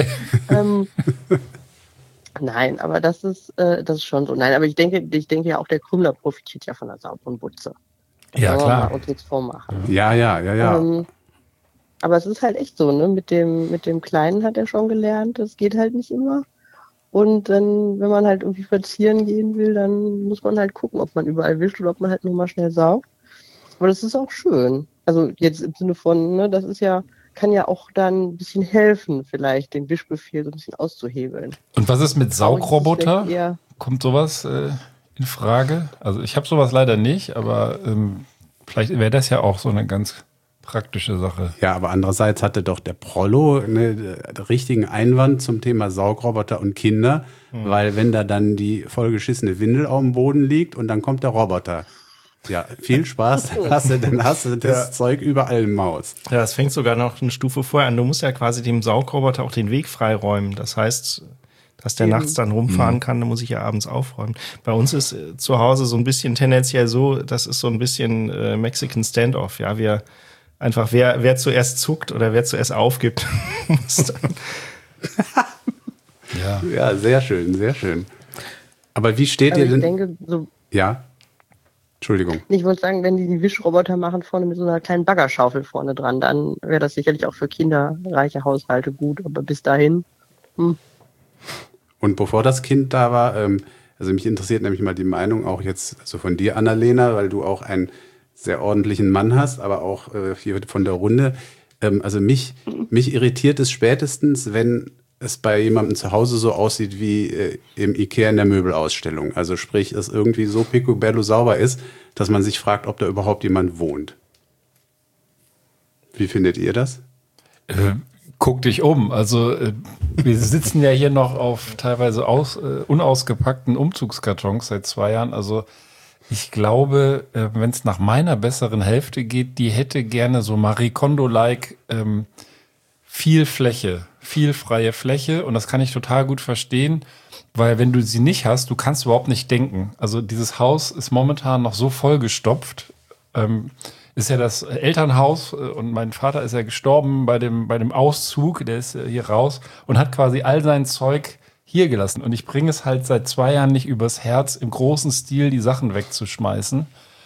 Nein, aber das ist schon so. Nein, aber ich denke ja auch, der Krümler profitiert ja von der sauberen Butze. Ja, Wollen wir klar. mal uns nichts vormachen. Ja. Aber es ist halt echt so, ne? Mit dem Kleinen hat er schon gelernt, das geht halt nicht immer. Und dann, wenn man halt irgendwie spazieren gehen will, dann muss man halt gucken, ob man überall wischt oder ob man halt nur mal schnell saugt. Aber das ist auch schön. Also jetzt im Sinne von, ne, das ist ja, kann ja auch dann ein bisschen helfen, vielleicht den Wischbefehl so ein bisschen auszuhebeln. Und was ist mit Saugroboter? Ja. Kommt sowas in Frage? Also ich habe sowas leider nicht, aber vielleicht wäre das ja auch so eine ganz praktische Sache. Ja, aber andererseits hatte doch der Prollo einen richtigen Einwand zum Thema Saugroboter und Kinder, weil wenn da dann die vollgeschissene Windel auf dem Boden liegt und dann kommt der Roboter. Ja, viel Spaß, dann hast du das Zeug überall im Haus. Ja, es fängt sogar noch eine Stufe vorher an. Du musst ja quasi dem Saugroboter auch den Weg freiräumen. Das heißt, dass der nachts dann rumfahren kann, dann muss ich ja abends aufräumen. Bei uns ist zu Hause so ein bisschen tendenziell so, das ist so ein bisschen Mexican Standoff. Ja, wir einfach, wer zuerst zuckt oder wer zuerst aufgibt, muss dann. Ja, sehr schön, sehr schön. Aber wie steht Also ihr denn? ich denke, so, Ja, Entschuldigung. ich wollte sagen, wenn die Wischroboter machen vorne mit so einer kleinen Baggerschaufel vorne dran, dann wäre das sicherlich auch für kinderreiche Haushalte gut. Aber bis dahin, Und bevor das Kind da war, also mich interessiert nämlich mal die Meinung auch jetzt also von dir, Annalena, weil du auch einen sehr ordentlichen Mann hast, aber auch hier von der Runde. Also mich irritiert es spätestens, wenn es bei jemandem zu Hause so aussieht wie im Ikea in der Möbelausstellung. Also sprich, es irgendwie so picobello sauber ist, dass man sich fragt, ob da überhaupt jemand wohnt. Wie findet ihr das? Guck dich um. Also wir sitzen ja hier noch auf teilweise unausgepackten Umzugskartons seit 2 Jahren. Also ich glaube, wenn es nach meiner besseren Hälfte geht, die hätte gerne so Marie Kondo-like viel Fläche, viel freie Fläche. Und das kann ich total gut verstehen, weil wenn du sie nicht hast, du kannst überhaupt nicht denken. Also dieses Haus ist momentan noch so vollgestopft. Ist ja das Elternhaus und mein Vater ist ja gestorben bei dem Auszug, der ist hier raus und hat quasi all sein Zeug hier gelassen. Und ich bringe es halt seit 2 Jahren nicht übers Herz, im großen Stil die Sachen wegzuschmeißen.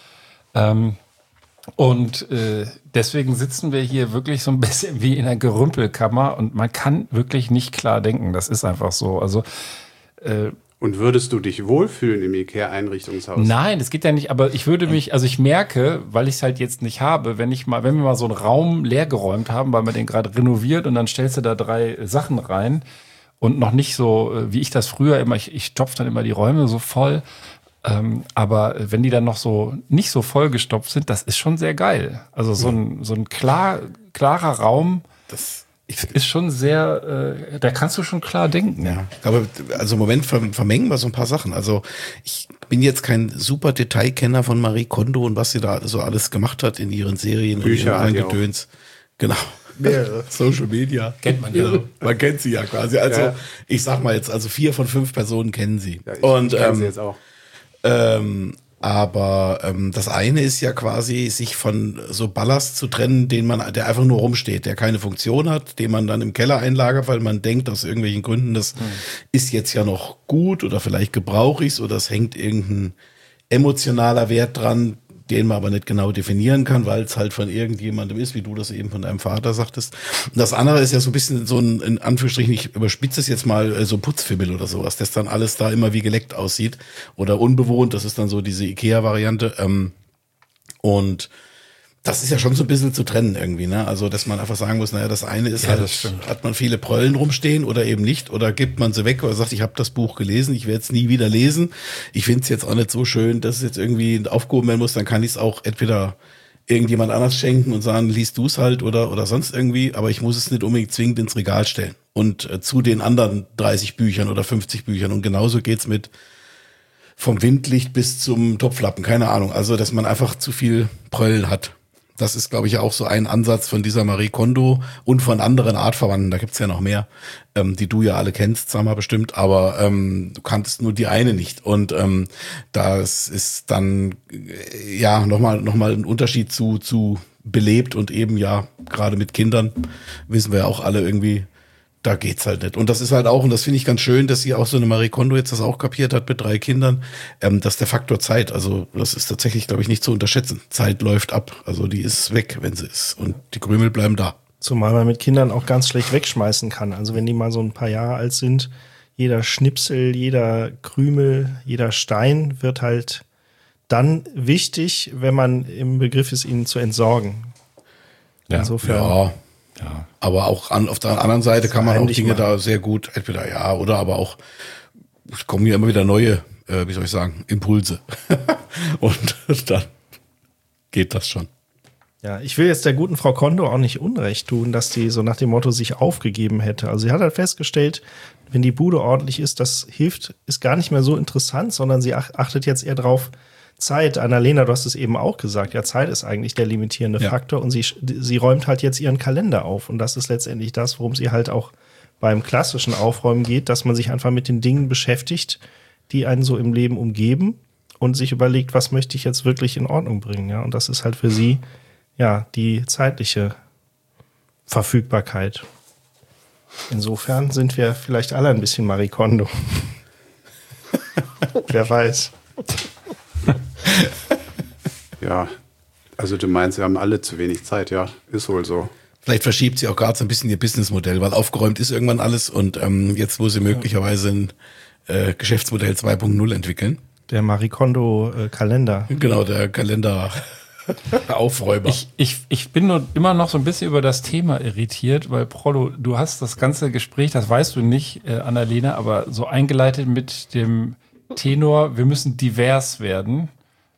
Deswegen sitzen wir hier wirklich so ein bisschen wie in einer Gerümpelkammer und man kann wirklich nicht klar denken. Das ist einfach so. Also Und würdest du dich wohlfühlen im Ikea-Einrichtungshaus? nein, das geht ja nicht, aber ich würde mich, also ich merke, weil ich es halt jetzt nicht habe, wenn wir mal so einen Raum leergeräumt haben, weil man den gerade renoviert und dann stellst du da 3 Sachen rein und noch nicht so, wie ich das früher immer, ich stopfe dann immer die Räume so voll, aber wenn die dann noch so nicht so vollgestopft sind, das ist schon sehr geil. Also so ein klarer Raum, das ist schon sehr, da kannst du schon klar denken. Ja, aber also im Moment vermengen wir so ein paar Sachen. Also ich bin jetzt kein super Detailkenner von Marie Kondo und was sie da so alles gemacht hat in ihren Serien Bücher und in hat allen die auch. Gedöns. Genau. Mehrere. Social Media. Kennt man ja. Genau. Man kennt sie ja quasi. Also, Ja. ich sag mal jetzt, also 4 von 5 Personen kennen sie. Ja, Und, ich kenn sie jetzt auch. Aber das eine ist ja quasi, sich von so Ballast zu trennen, der einfach nur rumsteht, der keine Funktion hat, den man dann im Keller einlagert, weil man denkt, aus irgendwelchen Gründen, das ist jetzt ja noch gut oder vielleicht gebrauche ich es oder es hängt irgendein emotionaler Wert dran, den man aber nicht genau definieren kann, weil es halt von irgendjemandem ist, wie du das eben von deinem Vater sagtest. Und das andere ist ja so ein bisschen so ein, in Anführungsstrichen, ich überspitze es jetzt mal, so Putzfimmel oder sowas, dass dann alles da immer wie geleckt aussieht oder unbewohnt, das ist dann so diese Ikea-Variante. Und das ist ja schon so ein bisschen zu trennen irgendwie, ne? Also, dass man einfach sagen muss, naja, das eine ist Ja, halt, das stimmt. hat man viele Pröllen rumstehen oder eben nicht, oder gibt man sie weg oder sagt, ich habe das Buch gelesen, ich werde es nie wieder lesen. Ich finde es jetzt auch nicht so schön, dass es jetzt irgendwie aufgehoben werden muss, dann kann ich es auch entweder irgendjemand anders schenken und sagen, liest du es halt oder sonst irgendwie, aber ich muss es nicht unbedingt zwingend ins Regal stellen. Und zu den anderen 30 Büchern oder 50 Büchern. Und genauso geht's mit vom Windlicht bis zum Topflappen, keine Ahnung. Also, dass man einfach zu viel Pröllen hat. Das ist, glaube ich, auch so ein Ansatz von dieser Marie Kondo und von anderen Artverwandten. Da gibt's ja noch mehr, die du ja alle kennst, sag mal bestimmt, aber du kanntest nur die eine nicht. Und das ist dann ja nochmal ein Unterschied zu belebt und eben ja, gerade mit Kindern wissen wir ja auch alle irgendwie, da geht's halt nicht. Und das ist halt auch, und das finde ich ganz schön, dass sie auch so eine Marie Kondo jetzt das auch kapiert hat mit 3 Kindern, dass der Faktor Zeit, also das ist tatsächlich, glaube ich, nicht zu unterschätzen. Zeit läuft ab, also die ist weg, wenn sie ist. Und die Krümel bleiben da. Zumal man mit Kindern auch ganz schlecht wegschmeißen kann. Also wenn die mal so ein paar Jahre alt sind, jeder Schnipsel, jeder Krümel, jeder Stein wird halt dann wichtig, wenn man im Begriff ist, ihn zu entsorgen. Ja. Insofern. Ja. Ja. Aber auch auf der anderen Seite kann man auch heimlich Dinge machen. da sehr gut, entweder ja, oder aber auch, es kommen ja immer wieder neue, wie soll ich sagen, Impulse. Und dann geht das schon. Ja, ich will jetzt der guten Frau Kondo auch nicht Unrecht tun, dass die so nach dem Motto sich aufgegeben hätte. Also sie hat halt festgestellt, wenn die Bude ordentlich ist, das hilft, ist gar nicht mehr so interessant, sondern sie achtet jetzt eher drauf, Zeit. Annalena, du hast es eben auch gesagt, ja, Zeit ist eigentlich der limitierende Ja. Faktor und sie räumt halt jetzt ihren Kalender auf und das ist letztendlich das, worum sie halt auch beim klassischen Aufräumen geht, dass man sich einfach mit den Dingen beschäftigt, die einen so im Leben umgeben und sich überlegt, was möchte ich jetzt wirklich in Ordnung bringen, ja, und das ist halt für sie, ja, die zeitliche Verfügbarkeit. Insofern sind wir vielleicht alle ein bisschen Marie Kondo. Wer weiß. Ja, also du meinst, wir haben alle zu wenig Zeit, ja, ist wohl so. Vielleicht verschiebt sie auch gerade so ein bisschen ihr Businessmodell, weil aufgeräumt ist irgendwann alles und jetzt muss sie möglicherweise ein Geschäftsmodell 2.0 entwickeln. Der Marie Kondo Kalender. Genau, der Kalender Aufräumer. Ich bin nur immer noch so ein bisschen über das Thema irritiert, weil Prollo, du hast das ganze Gespräch, das weißt du nicht, Annalena, aber so eingeleitet mit dem Tenor, wir müssen diverser werden.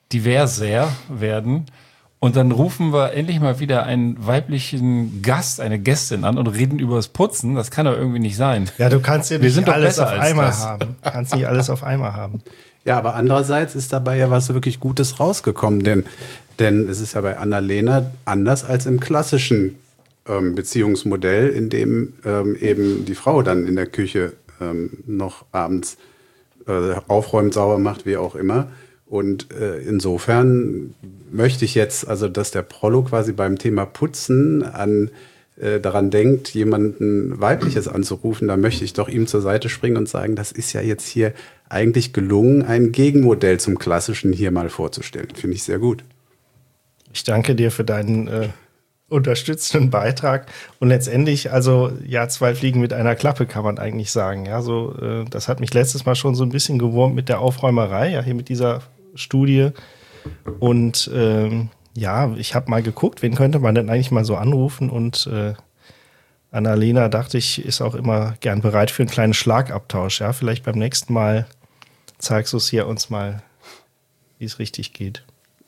Und dann rufen wir endlich mal wieder einen weiblichen Gast, eine Gästin an und reden über das Putzen. Das kann doch irgendwie nicht sein. Ja, du kannst ja Wir nicht sind doch alles besser auf als einmal das. haben. Kannst nicht alles auf einmal haben. Ja, aber andererseits ist dabei ja was wirklich Gutes rausgekommen, denn es ist ja bei Annalena anders als im klassischen Beziehungsmodell, in dem eben die Frau dann in der Küche noch abends aufräumt, sauber macht, wie auch immer. Und insofern möchte ich jetzt, also dass der Prollo quasi beim Thema Putzen daran denkt, jemanden Weibliches anzurufen, da möchte ich doch ihm zur Seite springen und sagen, das ist ja jetzt hier eigentlich gelungen, ein Gegenmodell zum Klassischen hier mal vorzustellen. Finde ich sehr gut. Ich danke dir für deinen unterstützenden Beitrag. Und letztendlich, also ja, 2 Fliegen mit einer Klappe, kann man eigentlich sagen. Ja, so, das hat mich letztes Mal schon so ein bisschen gewurmt mit der Aufräumerei, ja, hier mit dieser Studie. Und ja, ich habe mal geguckt, wen könnte man denn eigentlich mal so anrufen? Und Annalena, dachte ich, ist auch immer gern bereit für einen kleinen Schlagabtausch. Ja, vielleicht beim nächsten Mal zeigst du es hier uns mal, wie es richtig geht.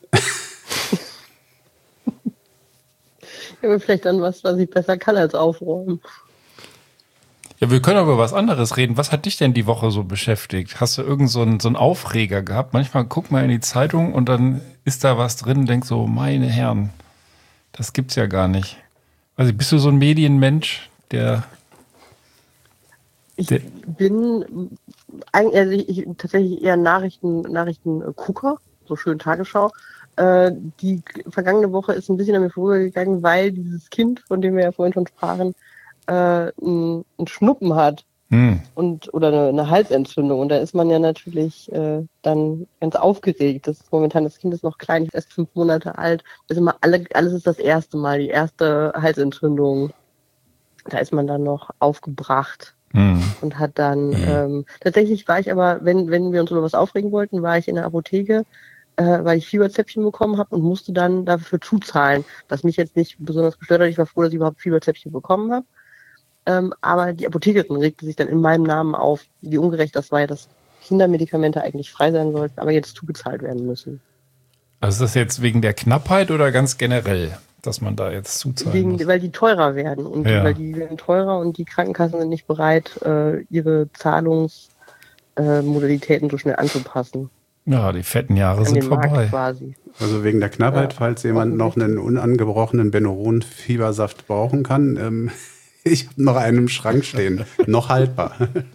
Ja, aber vielleicht dann was ich besser kann als aufräumen. Ja, wir können aber über was anderes reden. Was hat dich denn die Woche so beschäftigt? Hast du irgend so einen Aufreger gehabt? Manchmal guckt man in die Zeitung und dann ist da was drin und denkt so, meine Herren, das gibt's ja gar nicht. Also bist du so ein Medienmensch, der... Ich bin tatsächlich eher Nachrichtengucker, so schön Tagesschau. Die vergangene Woche ist ein bisschen an mir vorübergegangen, weil dieses Kind, von dem wir ja vorhin schon sprachen, einen Schnuppen hat oder eine Halsentzündung. Und da ist man ja natürlich dann ganz aufgeregt. Das Kind ist noch klein, ist erst 5 Monate alt. Das ist immer alles ist das erste Mal, die erste Halsentzündung. Da ist man dann noch aufgebracht. Und hat dann, tatsächlich war ich aber, wenn wir uns über was aufregen wollten, war ich in der Apotheke, weil ich Fieberzäpfchen bekommen habe und musste dann dafür zuzahlen, was mich jetzt nicht besonders gestört hat. Ich war froh, dass ich überhaupt Fieberzäpfchen bekommen habe. Aber die Apothekerin regte sich dann in meinem Namen auf, wie ungerecht das war, ja, dass Kindermedikamente eigentlich frei sein sollten, aber jetzt zugezahlt werden müssen. Also ist das jetzt wegen der Knappheit oder ganz generell, dass man da jetzt zuzahlen muss? Weil die teurer werden und weil die werden teurer und die Krankenkassen sind nicht bereit, ihre Zahlungsmodalitäten so schnell anzupassen. Ja, die fetten Jahre sind vorbei. Quasi. Also wegen der Knappheit, falls jemand noch einen unangebrochenen Benuron-Fiebersaft brauchen kann, ich habe noch einen im Schrank stehen, noch haltbar.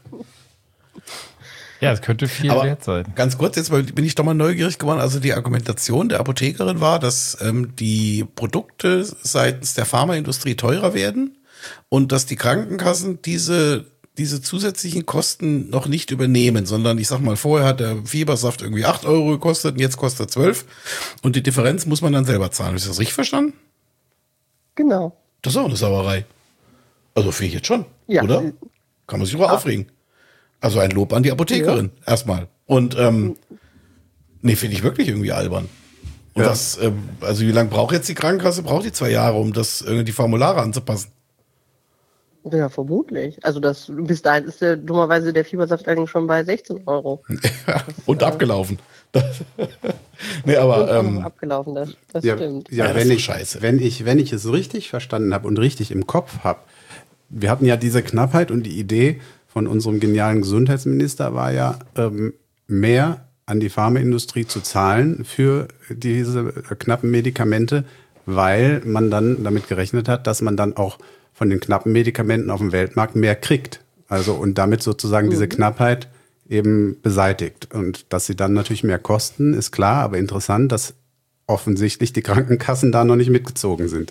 Ja, es könnte viel wert sein. Ganz kurz, jetzt bin ich doch mal neugierig geworden. Also die Argumentation der Apothekerin war, dass die Produkte seitens der Pharmaindustrie teurer werden und dass die Krankenkassen diese zusätzlichen Kosten noch nicht übernehmen, sondern ich sag mal, vorher hat der Fiebersaft irgendwie 8 Euro gekostet und jetzt kostet er 12 und die Differenz muss man dann selber zahlen. Ist das richtig verstanden? Genau. Das ist auch eine Sauerei. Also finde ich jetzt schon, ja. Oder? Kann man sich drüber aufregen. Also ein Lob an die Apothekerin erstmal. Und nee, finde ich wirklich irgendwie albern. Und das, also wie lange braucht jetzt die Krankenkasse? Braucht die 2 Jahre, um das die Formulare anzupassen? Ja, vermutlich. Also bis dahin ist dummerweise der Fiebersaft eigentlich schon bei 16 Euro. Und abgelaufen. Nee, aber abgelaufen, das stimmt. Ja, das ist scheiße. Wenn ich es richtig verstanden habe und richtig im Kopf habe, wir hatten ja diese Knappheit und die Idee von unserem genialen Gesundheitsminister war ja, mehr an die Pharmaindustrie zu zahlen für diese knappen Medikamente, weil man dann damit gerechnet hat, dass man dann auch von den knappen Medikamenten auf dem Weltmarkt mehr kriegt. Also und damit sozusagen diese Knappheit eben beseitigt. Und dass sie dann natürlich mehr kosten, ist klar, aber interessant, dass offensichtlich die Krankenkassen da noch nicht mitgezogen sind.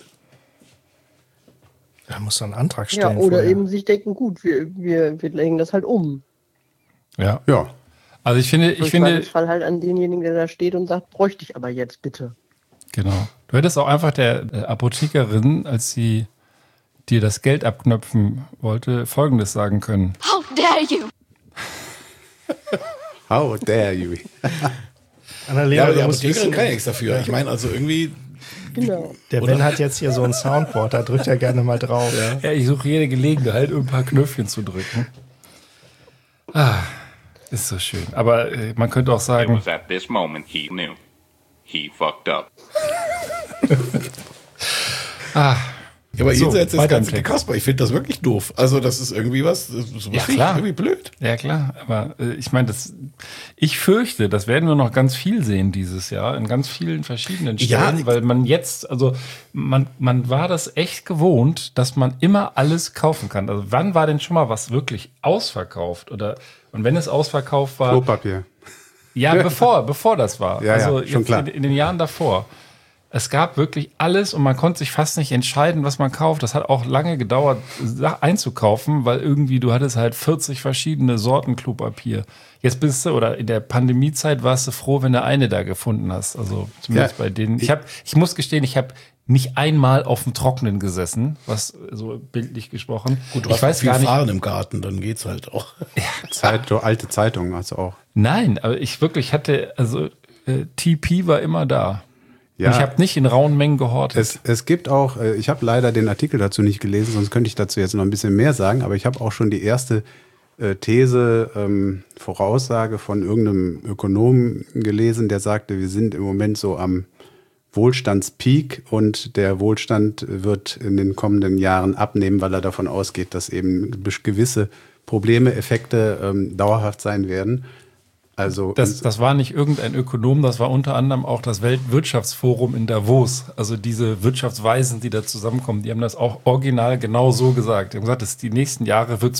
Da muss dann einen Antrag stellen. Ja, oder eben sich denken, gut, wir legen das halt um. Ja. Ja. Also ich finde. Im Fall halt an denjenigen, der da steht und sagt, bräuchte ich aber jetzt bitte. Genau. Du hättest auch einfach der Apothekerin, als sie dir das Geld abknöpfen wollte, Folgendes sagen können. How dare you? How dare you? Annalena, aber die du musst Apothekerin wissen, kann ja nichts dafür. Ich meine, also irgendwie. Genau. der Ben hat jetzt hier so ein Soundboard, da drückt er gerne mal drauf. Ja, ich suche jede Gelegenheit, um ein paar Knöpfchen zu drücken. Ist so schön. Aber man könnte auch It sagen, was at this moment he knew. He fucked up. Ja, aber So, jenseits des weiter im ganzen Text. Kasper, ich finde das wirklich doof. Also das ist irgendwie was, das Ja, finde ich klar. irgendwie blöd. ja klar, aber ich meine, ich fürchte, das werden wir noch ganz viel sehen dieses Jahr, in ganz vielen verschiedenen Stellen, Ja, weil man jetzt, also man war das echt gewohnt, dass man immer alles kaufen kann. Also wann war denn schon mal was wirklich ausverkauft? Und wenn es ausverkauft war, Klopapier. ja, bevor das war. Ja, also ja, schon jetzt klar. in den Jahren davor. Es gab wirklich alles und man konnte sich fast nicht entscheiden, was man kauft. Das hat auch lange gedauert, einzukaufen, weil irgendwie du hattest halt 40 verschiedene Sorten Klopapier. Jetzt bist du, oder in der Pandemiezeit warst du froh, wenn du eine da gefunden hast. Also zumindest bei denen. Ich muss gestehen, ich habe nicht einmal auf dem Trockenen gesessen, was so bildlich gesprochen. Gut, du ich hast weiß viel gar nicht. Fahren im Garten, dann geht's halt auch. Alte Zeitungen also auch. Nein, aber ich wirklich hatte, also TP war immer da. Ja. Und ich habe nicht in rauen Mengen gehortet. Es gibt auch, ich habe leider den Artikel dazu nicht gelesen, sonst könnte ich dazu jetzt noch ein bisschen mehr sagen, aber ich habe auch schon die erste These, Voraussage von irgendeinem Ökonomen gelesen, der sagte, wir sind im Moment so am Wohlstandspeak und der Wohlstand wird in den kommenden Jahren abnehmen, weil er davon ausgeht, dass eben gewisse Probleme, Effekte dauerhaft sein werden. Also Das war nicht irgendein Ökonom, das war unter anderem auch das Weltwirtschaftsforum in Davos. Also diese Wirtschaftsweisen, die da zusammenkommen, die haben das auch original genau so gesagt. Die haben gesagt, dass die nächsten Jahre wird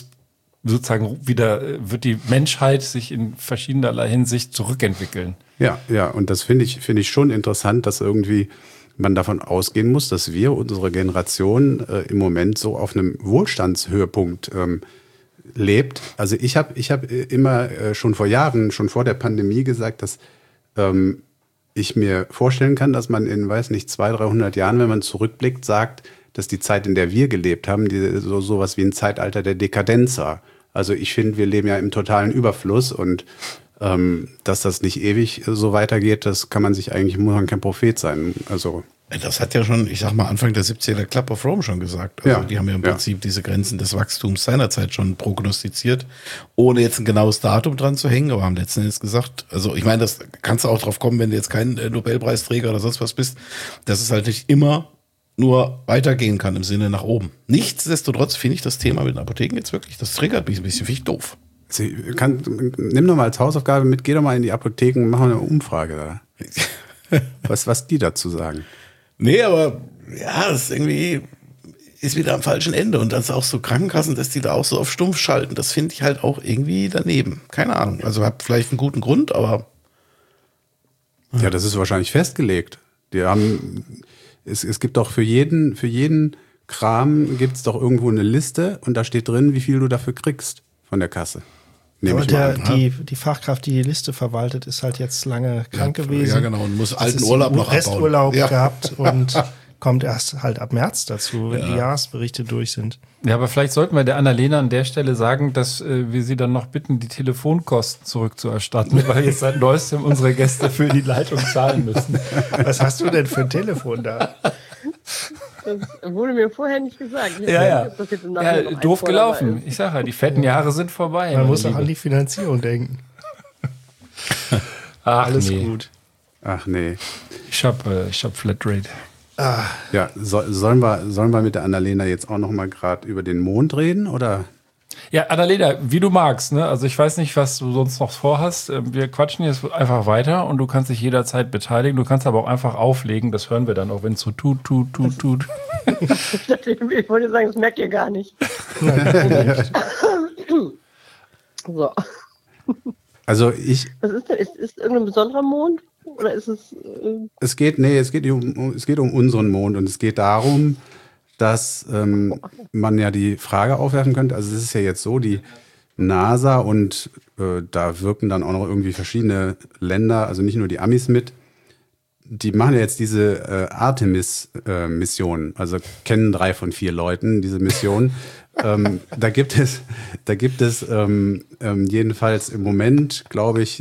die Menschheit sich in verschiedenerlei Hinsicht zurückentwickeln. Ja, und das finde ich schon interessant, dass irgendwie man davon ausgehen muss, dass wir, unsere Generation, im Moment so auf einem Wohlstandshöhepunkt lebt. Also ich hab immer schon vor Jahren, schon vor der Pandemie gesagt, dass ich mir vorstellen kann, dass man in, 200, 300 Jahren, wenn man zurückblickt, sagt, dass die Zeit, in der wir gelebt haben, sowas wie ein Zeitalter der Dekadenz war. Also ich finde, wir leben ja im totalen Überfluss und dass das nicht ewig so weitergeht, muss man kein Prophet sein. Also das hat ja schon, ich sag mal, Anfang der 70er der Club of Rome schon gesagt. Also die haben ja im Prinzip diese Grenzen des Wachstums seinerzeit schon prognostiziert, ohne jetzt ein genaues Datum dran zu hängen, aber haben letzten Endes gesagt, also ich meine, das kannst du auch drauf kommen, wenn du jetzt kein Nobelpreisträger oder sonst was bist, dass es halt nicht immer nur weitergehen kann im Sinne nach oben. Nichtsdestotrotz finde ich das Thema mit den Apotheken jetzt wirklich, das triggert mich ein bisschen, finde ich doof. Nimm doch mal als Hausaufgabe mit, geh doch mal in die Apotheken und mach mal eine Umfrage da. was die dazu sagen. Nee, aber ja, das ist wieder am falschen Ende. Und das auch so Krankenkassen, dass die da auch so auf stumpf schalten, das finde ich halt auch irgendwie daneben. Keine Ahnung. Also hat vielleicht einen guten Grund, aber. Ja, das ist wahrscheinlich festgelegt. Es gibt doch für jeden Kram gibt's doch irgendwo eine Liste und da steht drin, wie viel du dafür kriegst von der Kasse. Aber die Fachkraft, die Liste verwaltet, ist halt jetzt lange krank gewesen. Ja, genau. Und muss alten Urlaub noch abbauen. Resturlaub gehabt und kommt erst halt ab März dazu, wenn die Jahresberichte durch sind. Ja, aber vielleicht sollten wir der Annalena an der Stelle sagen, dass wir sie dann noch bitten, die Telefonkosten zurückzuerstatten, weil jetzt seit neuestem unsere Gäste für die Leitung zahlen müssen. Was hast du denn für ein Telefon da? Das wurde mir vorher nicht gesagt. Ja. Doof gelaufen. Ich sage ja, die fetten Jahre sind vorbei. Man muss auch an die Finanzierung denken. Alles gut. Ach nee. Ich hab Flatrate. Ja, sollen wir mit der Annalena jetzt auch noch mal gerade über den Mond reden, oder? Ja, Annalena, wie du magst, ne? Also ich weiß nicht, was du sonst noch vorhast. Wir quatschen jetzt einfach weiter und du kannst dich jederzeit beteiligen. Du kannst aber auch einfach auflegen. Das hören wir dann auch, wenn es so tut. Ich wollte sagen, das merkt ihr gar nicht. So. Also Was ist denn? Ist irgendein besonderer Mond? Oder ist es... Es geht um unseren Mond und es geht darum, dass man ja die Frage aufwerfen könnte, also es ist ja jetzt so, die NASA und da wirken dann auch noch irgendwie verschiedene Länder, also nicht nur die Amis mit, die machen ja jetzt diese Artemis-Mission, also kennen 3 von 4 Leuten diese Mission. Da gibt es jedenfalls im Moment, glaube ich,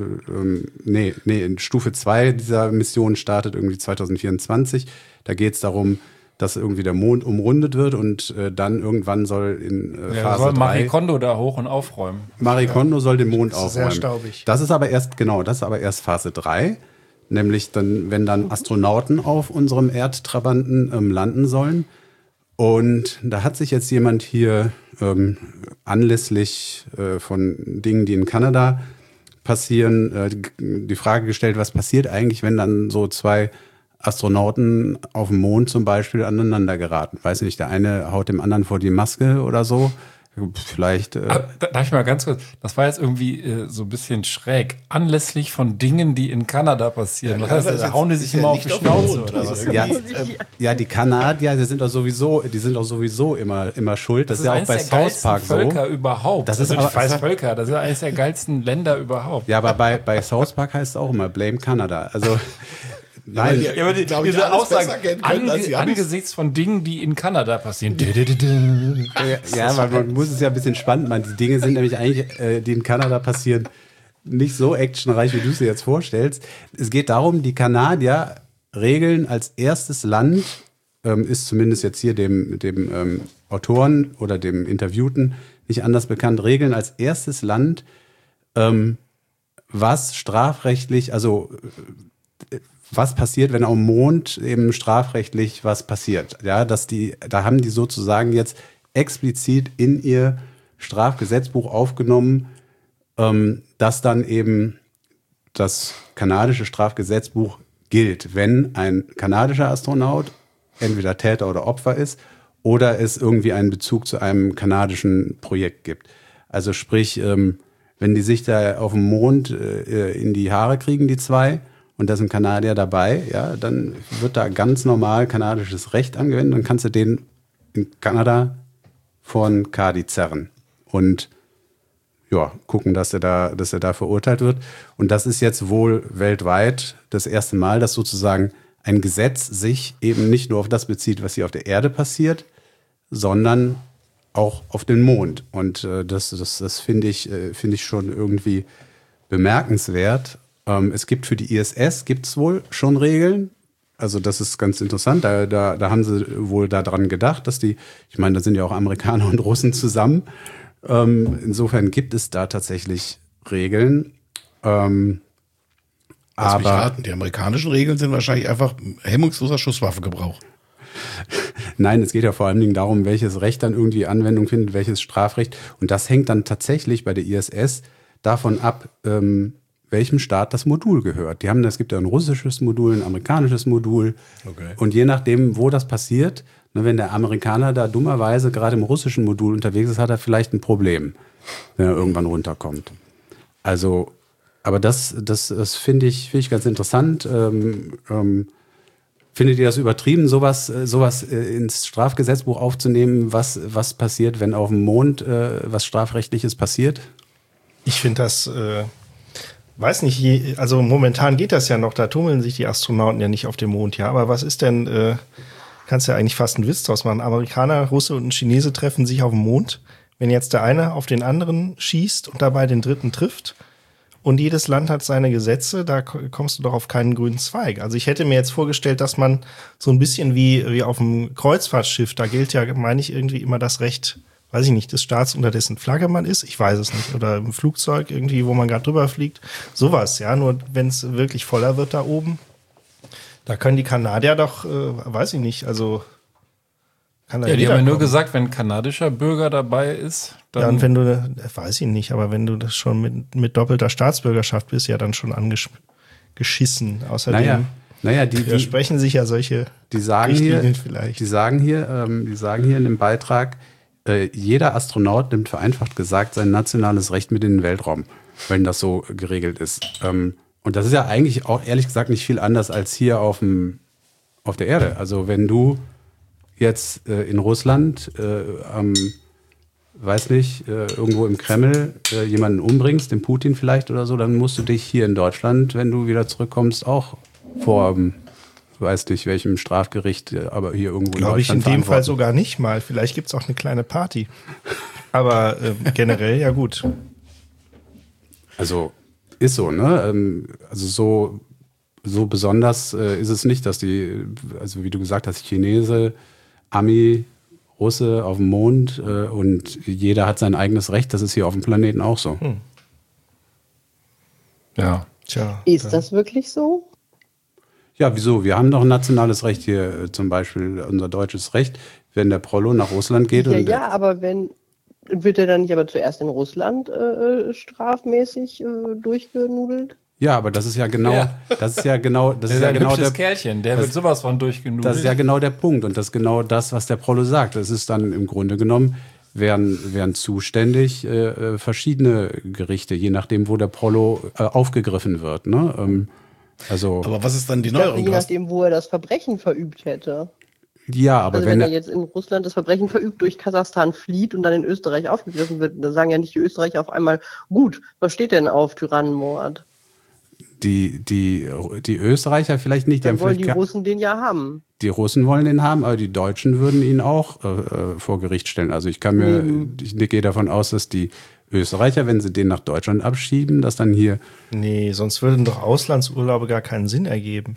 in Stufe 2 dieser Mission startet irgendwie 2024. Da geht es darum, dass irgendwie der Mond umrundet wird und dann irgendwann soll in Phase 3... Marie Kondo da hoch und aufräumen. Marie Kondo soll den Mond aufräumen. Sehr staubig. Das ist aber erst Phase 3, nämlich dann, wenn dann Astronauten auf unserem Erdtrabanten landen sollen. Und da hat sich jetzt jemand hier anlässlich von Dingen, die in Kanada passieren, die Frage gestellt, was passiert eigentlich, wenn dann so 2 Astronauten auf dem Mond zum Beispiel aneinander geraten. Weiß nicht, der eine haut dem anderen vor die Maske oder so. Vielleicht. Darf ich mal ganz kurz, das war jetzt irgendwie so ein bisschen schräg. Anlässlich von Dingen, die in Kanada passieren. Ja, da hauen die sich immer auf die Schnauze oder was? Ja, die Kanadier, die sind doch sowieso immer schuld. Das ist ja auch bei South Park so. Völker überhaupt. Das ist aber Völker. Das ist eines der geilsten Länder überhaupt. Ja, aber bei South Park heißt es auch immer Blame Canada. Also nein. Ja, aber diese Aussage angesichts von Dingen, die in Kanada passieren. Ja, weil man muss es ja ein bisschen spannend machen. Die Dinge sind nämlich eigentlich, die in Kanada passieren, nicht so actionreich, wie du es dir jetzt vorstellst. Es geht darum, die Kanadier regeln als erstes Land, ist zumindest jetzt hier dem Autoren oder dem Interviewten nicht anders bekannt, regeln als erstes Land, was strafrechtlich, also was passiert, wenn am Mond eben strafrechtlich was passiert. Ja, da haben die sozusagen jetzt explizit in ihr Strafgesetzbuch aufgenommen, dass dann eben das kanadische Strafgesetzbuch gilt, wenn ein kanadischer Astronaut entweder Täter oder Opfer ist oder es irgendwie einen Bezug zu einem kanadischen Projekt gibt. Also sprich, wenn die sich da auf dem Mond in die Haare kriegen, die zwei, und da sind Kanadier dabei, ja, dann wird da ganz normal kanadisches Recht angewendet, dann kannst du den in Kanada von Kadi zerren und ja, gucken, dass er da verurteilt wird. Und das ist jetzt wohl weltweit das erste Mal, dass sozusagen ein Gesetz sich eben nicht nur auf das bezieht, was hier auf der Erde passiert, sondern auch auf den Mond. Und das finde ich schon irgendwie bemerkenswert. Es gibt für die ISS gibt's wohl schon Regeln. Also das ist ganz interessant. Da haben sie wohl daran gedacht, dass ich meine, da sind ja auch Amerikaner und Russen zusammen. Insofern gibt es da tatsächlich Regeln. Lass mich raten, die amerikanischen Regeln sind wahrscheinlich einfach hemmungsloser Schusswaffengebrauch. Nein, es geht ja vor allen Dingen darum, welches Recht dann irgendwie Anwendung findet, welches Strafrecht. Und das hängt dann tatsächlich bei der ISS davon ab, welchem Staat das Modul gehört. Es gibt ja ein russisches Modul, ein amerikanisches Modul. Okay. Und je nachdem, wo das passiert, wenn der Amerikaner da dummerweise gerade im russischen Modul unterwegs ist, hat er vielleicht ein Problem, wenn er irgendwann runterkommt. Also, aber das finde ich ganz interessant. Findet ihr das übertrieben, sowas ins Strafgesetzbuch aufzunehmen, was passiert, wenn auf dem Mond was Strafrechtliches passiert? Ich finde das, weiß nicht, also momentan geht das ja noch, da tummeln sich die Astronauten ja nicht auf dem Mond, ja, aber was ist denn, kannst ja eigentlich fast einen Witz draus machen. Amerikaner, Russe und ein Chinese treffen sich auf dem Mond. Wenn jetzt der eine auf den anderen schießt und dabei den dritten trifft und jedes Land hat seine Gesetze, da kommst du doch auf keinen grünen Zweig. Also ich hätte mir jetzt vorgestellt, dass man so ein bisschen wie auf dem Kreuzfahrtschiff, da gilt ja, meine ich, irgendwie immer das Recht, weiß ich nicht, des Staats, unter dessen Flagge man ist. Ich weiß es nicht. Oder im Flugzeug irgendwie, wo man gerade drüber fliegt. Sowas, ja. Nur wenn es wirklich voller wird da oben, da können die Kanadier doch, weiß ich nicht, also kann da Ja, die jeder haben ja nur kommen. gesagt, wenn ein kanadischer Bürger dabei ist, dann Ja, und wenn du, weiß ich nicht, aber wenn du das schon mit doppelter Staatsbürgerschaft bist, ja dann schon angeschissen. Außerdem Die widersprechen sich ja solche Die sagen Richtlinien hier, vielleicht. die sagen hier in dem Beitrag, jeder Astronaut nimmt vereinfacht gesagt sein nationales Recht mit in den Weltraum, wenn das so geregelt ist. Und das ist ja eigentlich auch ehrlich gesagt nicht viel anders als hier auf der Erde. Also wenn du jetzt in Russland weiß nicht, irgendwo im Kreml jemanden umbringst, den Putin vielleicht oder so, dann musst du dich hier in Deutschland, wenn du wieder zurückkommst, auch vor weiß nicht welchem Strafgericht, aber hier irgendwo Glaube ich in dem Fall verantworten. sogar nicht mal. Vielleicht gibt's auch eine kleine Party. Aber generell, ja gut. Also ist so, ne? Also so besonders ist es nicht, dass also wie du gesagt hast, Chinese, Ami, Russe auf dem Mond und jeder hat sein eigenes Recht. Das ist hier auf dem Planeten auch so. ja. Tja. Ist das wirklich so? Ja, wieso? Wir haben doch ein nationales Recht hier, zum Beispiel unser deutsches Recht, wenn der Prollo nach Russland geht. Ja, aber wird er dann nicht aber zuerst in Russland strafmäßig durchgenudelt? Ja, aber das ist ja genau, das ist ja genau Der ist ein hübsches Kerlchen, der wird sowas von durchgenudelt. Das ist ja genau der Punkt und das ist genau das, was der Prollo sagt. Das ist dann im Grunde genommen, wären zuständig verschiedene Gerichte, je nachdem, wo der Prollo aufgegriffen wird. Ne? Aber was ist dann die Ich dachte, Neuerung? je nachdem, wo er das Verbrechen verübt hätte. Ja, aber Also wenn er jetzt in Russland das Verbrechen verübt, durch Kasachstan flieht und dann in Österreich aufgegriffen wird, dann sagen ja nicht die Österreicher auf einmal, gut, was steht denn auf Tyrannenmord? die Österreicher vielleicht nicht. Dann wollen die vielleicht Russen den ja haben. Die Russen wollen den haben, aber die Deutschen würden ihn auch vor Gericht stellen. Also ich gehe davon aus, dass die Österreicher, wenn sie den nach Deutschland abschieben, dass dann hier... Nee, sonst würden doch Auslandsurlaube gar keinen Sinn ergeben.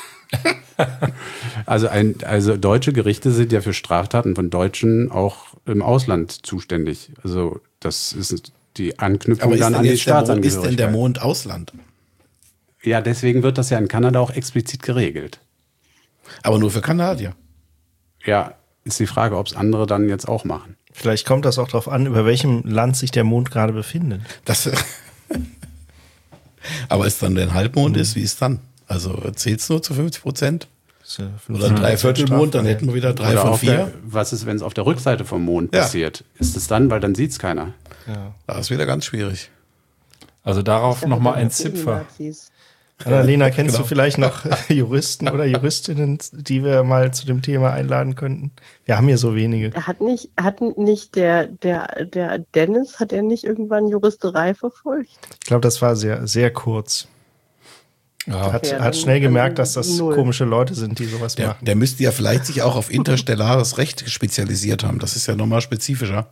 Also deutsche Gerichte sind ja für Straftaten von Deutschen auch im Ausland zuständig. Also das ist die Anknüpfung Aber dann an die Staatsangehörigkeit. ist denn der Mond Ausland? Ja, deswegen wird das ja in Kanada auch explizit geregelt. Aber nur für Kanadier. Ja, ist die Frage, ob es andere dann jetzt auch machen. Vielleicht kommt das auch darauf an, über welchem Land sich der Mond gerade befindet. Das Aber ist dann, wenn Halbmond ist, wie ist dann? Also zählt es nur zu 50%? Oder 3/4 Mond, dann hätten wir wieder 3 Oder von auf 4. was ist, wenn es auf der Rückseite vom Mond Ja. passiert? Ist es dann, weil dann sieht's keiner. Das ist wieder ganz schwierig. Also darauf nochmal ein Zipfer. Nazis. Annalena, kennst du vielleicht noch Juristen oder Juristinnen, die wir mal zu dem Thema einladen könnten? Wir haben hier so wenige. Hat nicht der Dennis, hat er nicht irgendwann Juristerei verfolgt? Ich glaube, das war sehr, sehr kurz. Ja. Hat Ja, dann- schnell gemerkt, dann dass das null. komische Leute sind, die sowas machen. Der müsste ja vielleicht sich auch auf interstellares Recht spezialisiert haben. Das ist ja nochmal spezifischer.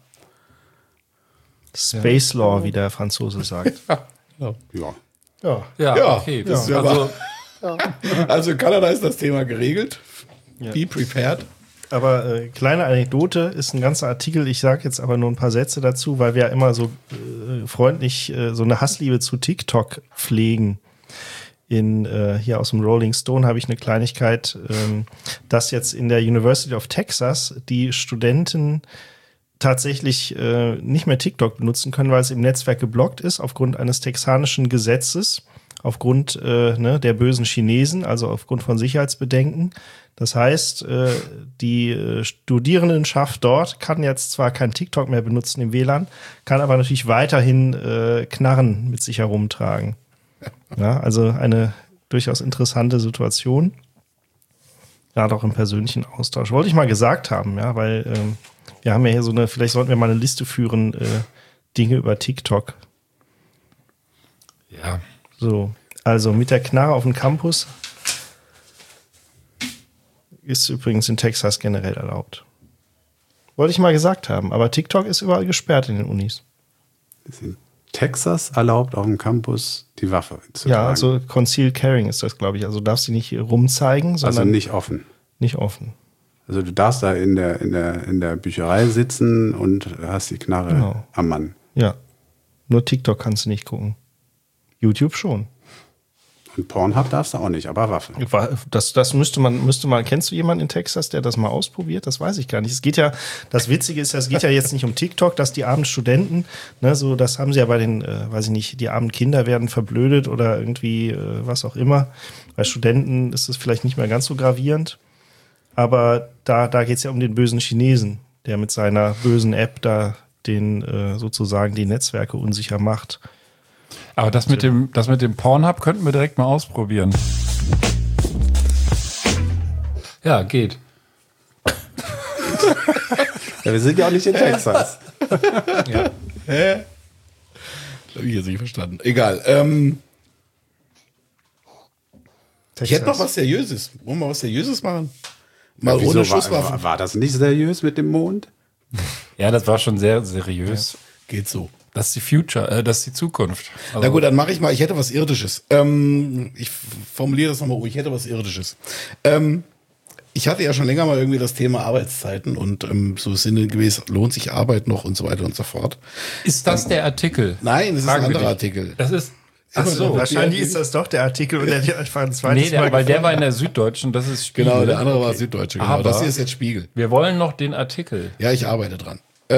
Space Law, wie der Franzose sagt. Ja. Ja. Ja, Ja, okay. das ist ja Also, Also in Kanada ist das Thema geregelt. Be prepared. Aber kleine Anekdote ist ein ganzer Artikel. Ich sage jetzt aber nur ein paar Sätze dazu, weil wir ja immer so freundlich so eine Hassliebe zu TikTok pflegen. Hier aus dem Rolling Stone habe ich eine Kleinigkeit, dass jetzt in der University of Texas die Studenten tatsächlich nicht mehr TikTok benutzen können, weil es im Netzwerk geblockt ist aufgrund eines texanischen Gesetzes, aufgrund der bösen Chinesen, also aufgrund von Sicherheitsbedenken. Das heißt, die Studierendenschaft dort kann jetzt zwar kein TikTok mehr benutzen im WLAN, kann aber natürlich weiterhin Knarren mit sich herumtragen. Ja, also eine durchaus interessante Situation. Gerade auch im persönlichen Austausch. Wollte ich mal gesagt haben, ja, weil wir haben ja hier vielleicht sollten wir mal eine Liste führen, Dinge über TikTok. ja. So, also mit der Knarre auf dem Campus ist übrigens in Texas generell erlaubt. Wollte ich mal gesagt haben, aber TikTok ist überall gesperrt in den Unis. Ist in Texas erlaubt, auf dem Campus die Waffe zu Ja, tragen. also Concealed Carrying ist das, glaube ich. Also darfst du nicht rumzeigen, sondern Also nicht offen. nicht offen. Also du darfst da in der Bücherei sitzen und hast die Knarre Genau. am Mann. Ja. Nur TikTok kannst du nicht gucken. YouTube schon. Und Pornhub darfst du auch nicht, aber Waffe. Das müsste man, kennst du jemanden in Texas, der das mal ausprobiert? Das weiß ich gar nicht. Es geht ja, das Witzige ist, es geht ja jetzt nicht um TikTok, dass die armen Studenten, ne, so, das haben sie ja bei den, weiß ich nicht, die armen Kinder werden verblödet oder irgendwie, was auch immer. Bei Studenten ist es vielleicht nicht mehr ganz so gravierend. Aber da geht es ja um den bösen Chinesen, der mit seiner bösen App da sozusagen die Netzwerke unsicher macht. Aber das mit dem Pornhub könnten wir direkt mal ausprobieren. Ja, geht. Ja, wir sind ja auch nicht in Texas. Hä? Das habe ich jetzt nicht verstanden. Egal. Ich hätte noch was Seriöses. Wollen wir was Seriöses machen? Mal Wieso ohne Schusswaffen. war das nicht seriös mit dem Mond? Ja, das war schon sehr seriös. Geht so. Das ist die Future, das ist die Zukunft. Also, Na gut, dann mache ich mal. Ich hätte was Irdisches. Ich formuliere das nochmal. Ich hätte was Irdisches. Ich hatte ja schon länger mal irgendwie das Thema Arbeitszeiten und so sinngemäß lohnt sich Arbeit noch und so weiter und so fort. ist das der Artikel? Nein, das ist ein Fragen wir anderer dich. Artikel. Das ist. Ach so. Wahrscheinlich ist das doch der Artikel und der hat einfach ein zweites Nee, Mal weil der gefunden. war in der Süddeutschen, das ist Spiegel. Genau, der andere war Süddeutsche. Genau. Aber Das hier ist jetzt Spiegel. wir wollen noch den Artikel. Ja, ich arbeite dran.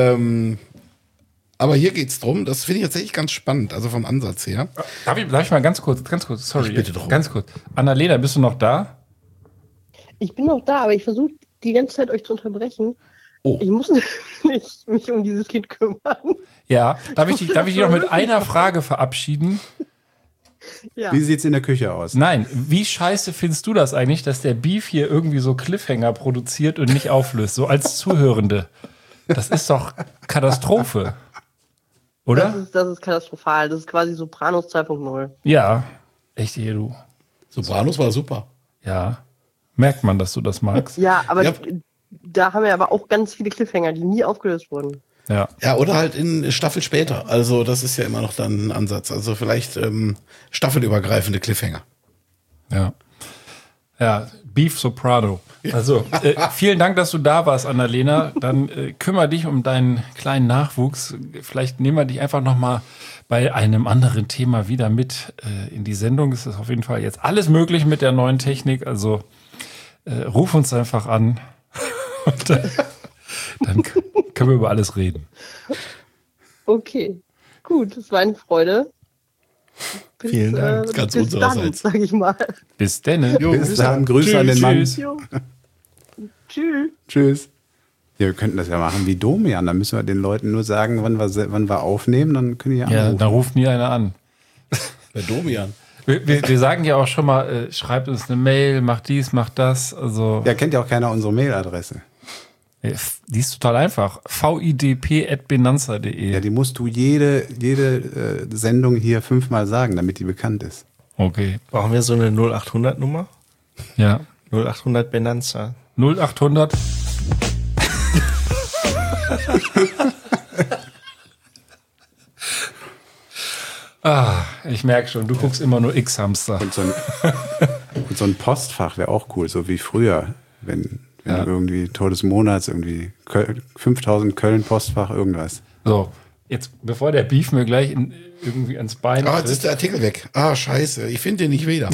Aber hier geht's drum, das finde ich tatsächlich ganz spannend, also vom Ansatz her. Darf ich mal ganz kurz, sorry. Ich bitte drum. Ganz kurz. Annalena, bist du noch da? Ich bin noch da, aber ich versuche die ganze Zeit euch zu unterbrechen. Oh. Ich muss nicht mich um dieses Kind kümmern. Ja. Darf ich dich noch mit einer Frage verabschieden? Ja. Wie sieht's in der Küche aus? Nein, wie scheiße findest du das eigentlich, dass der Beef hier irgendwie so Cliffhanger produziert und nicht auflöst, so als Zuhörende? Das ist doch Katastrophe. Oder? Das ist katastrophal. Das ist quasi Sopranos 2.0. Ja. Echt, hier, du. Sopranos war super. Ja. Merkt man, dass du das magst? Ja, aber Ja. da haben wir aber auch ganz viele Cliffhanger, die nie aufgelöst wurden. Ja. Ja, oder halt in Staffel später. Also das ist ja immer noch dann ein Ansatz. Also vielleicht staffelübergreifende Cliffhanger. Ja. Ja, Beef Soprano. Also, vielen Dank, dass du da warst, Annalena. Dann kümmere dich um deinen kleinen Nachwuchs. Vielleicht nehmen wir dich einfach noch mal bei einem anderen Thema wieder mit in die Sendung. Es ist auf jeden Fall jetzt alles möglich mit der neuen Technik. Also ruf uns einfach an. Und dann können wir über alles reden. Okay, gut, es war eine Freude. Vielen Dank. Ganz bis unsererseits. dann, sag ich mal. Bis denn. Bis dann, Grüße an den Mann. Tschüss. Jo. Tschüss. Tschüss. Ja, wir könnten das ja machen wie Domian. Dann müssen wir den Leuten nur sagen, wann wir aufnehmen, dann können die ja Ja, anrufen. da ruft nie einer an. Bei Domian. Wir sagen ja auch schon mal, schreibt uns eine Mail, macht dies, macht das. Also, Ja, kennt ja auch keiner unsere Mailadresse. die ist total einfach. vidp@benanza.de. Ja, die musst du jede Sendung hier 5-mal sagen, damit die bekannt ist. Okay. Brauchen wir so eine 0800-Nummer? Ja. 0800 Benanza. 0800. Ich merke schon, du guckst immer nur X-Hamster. Und so ein Postfach wäre auch cool, so wie früher, wenn du irgendwie Tor des Monats, irgendwie 5000 Köln-Postfach, irgendwas. So, jetzt, bevor der Beef mir gleich irgendwie ans Bein Jetzt ist der Artikel weg. Scheiße, ich finde den nicht wieder.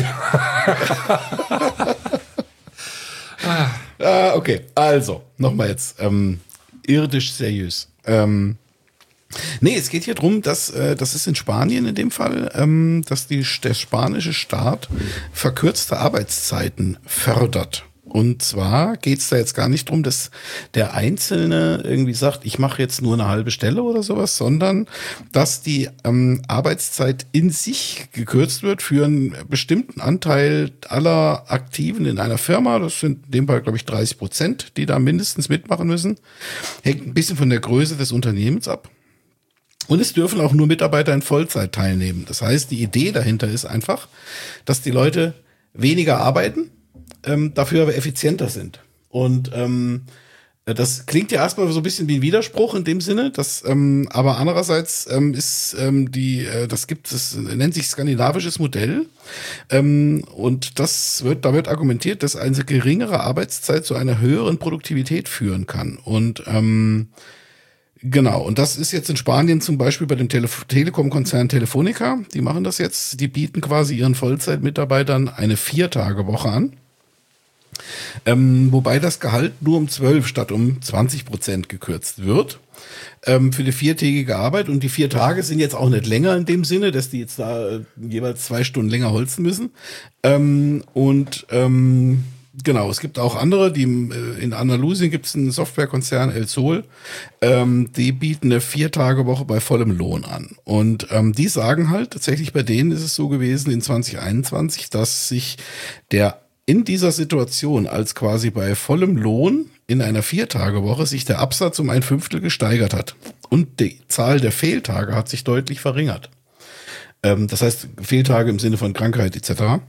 Okay, also, nochmal jetzt. Irdisch seriös. Nee, es geht hier drum, dass das ist in Spanien in dem Fall, dass der spanische Staat verkürzte Arbeitszeiten fördert. Und zwar geht's da jetzt gar nicht drum, dass der Einzelne irgendwie sagt, ich mache jetzt nur eine halbe Stelle oder sowas, sondern dass die Arbeitszeit in sich gekürzt wird für einen bestimmten Anteil aller Aktiven in einer Firma. Das sind in dem Fall, glaube ich, 30%, die da mindestens mitmachen müssen. Hängt ein bisschen von der Größe des Unternehmens ab. Und es dürfen auch nur Mitarbeiter in Vollzeit teilnehmen. Das heißt, die Idee dahinter ist einfach, dass die Leute weniger arbeiten, dafür aber effizienter sind. Und das klingt ja erstmal so ein bisschen wie ein Widerspruch in dem Sinne, dass aber andererseits ist das nennt sich skandinavisches Modell, und da wird argumentiert, dass eine geringere Arbeitszeit zu einer höheren Produktivität führen kann. Und genau, und das ist jetzt in Spanien zum Beispiel bei dem Telekom-Konzern Telefonica. Die machen das jetzt, die bieten quasi ihren Vollzeitmitarbeitern eine 4-Tage-Woche an. Wobei das Gehalt nur um 12 statt um 20% gekürzt wird. Für die 4-tägige Arbeit. Und die 4 Tage sind jetzt auch nicht länger in dem Sinne, dass die jetzt da jeweils 2 Stunden länger holzen müssen. Genau, es gibt auch andere, die in Andalusien gibt es einen Softwarekonzern, El Sol, die bieten eine 4-Tage-Woche bei vollem Lohn an. Und die sagen halt, tatsächlich bei denen ist es so gewesen in 2021, dass sich in dieser Situation als quasi bei vollem Lohn in einer 4-Tage-Woche sich der Absatz um 1/5 gesteigert hat. Und die Zahl der Fehltage hat sich deutlich verringert. Das heißt, Fehltage im Sinne von Krankheit etc.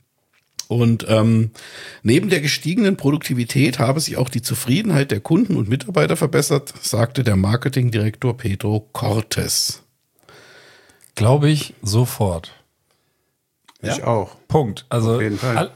Und neben der gestiegenen Produktivität habe sich auch die Zufriedenheit der Kunden und Mitarbeiter verbessert, sagte der Marketingdirektor Pedro Cortes. Glaube ich sofort. Ich auch. Punkt. Also Auf jeden Fall.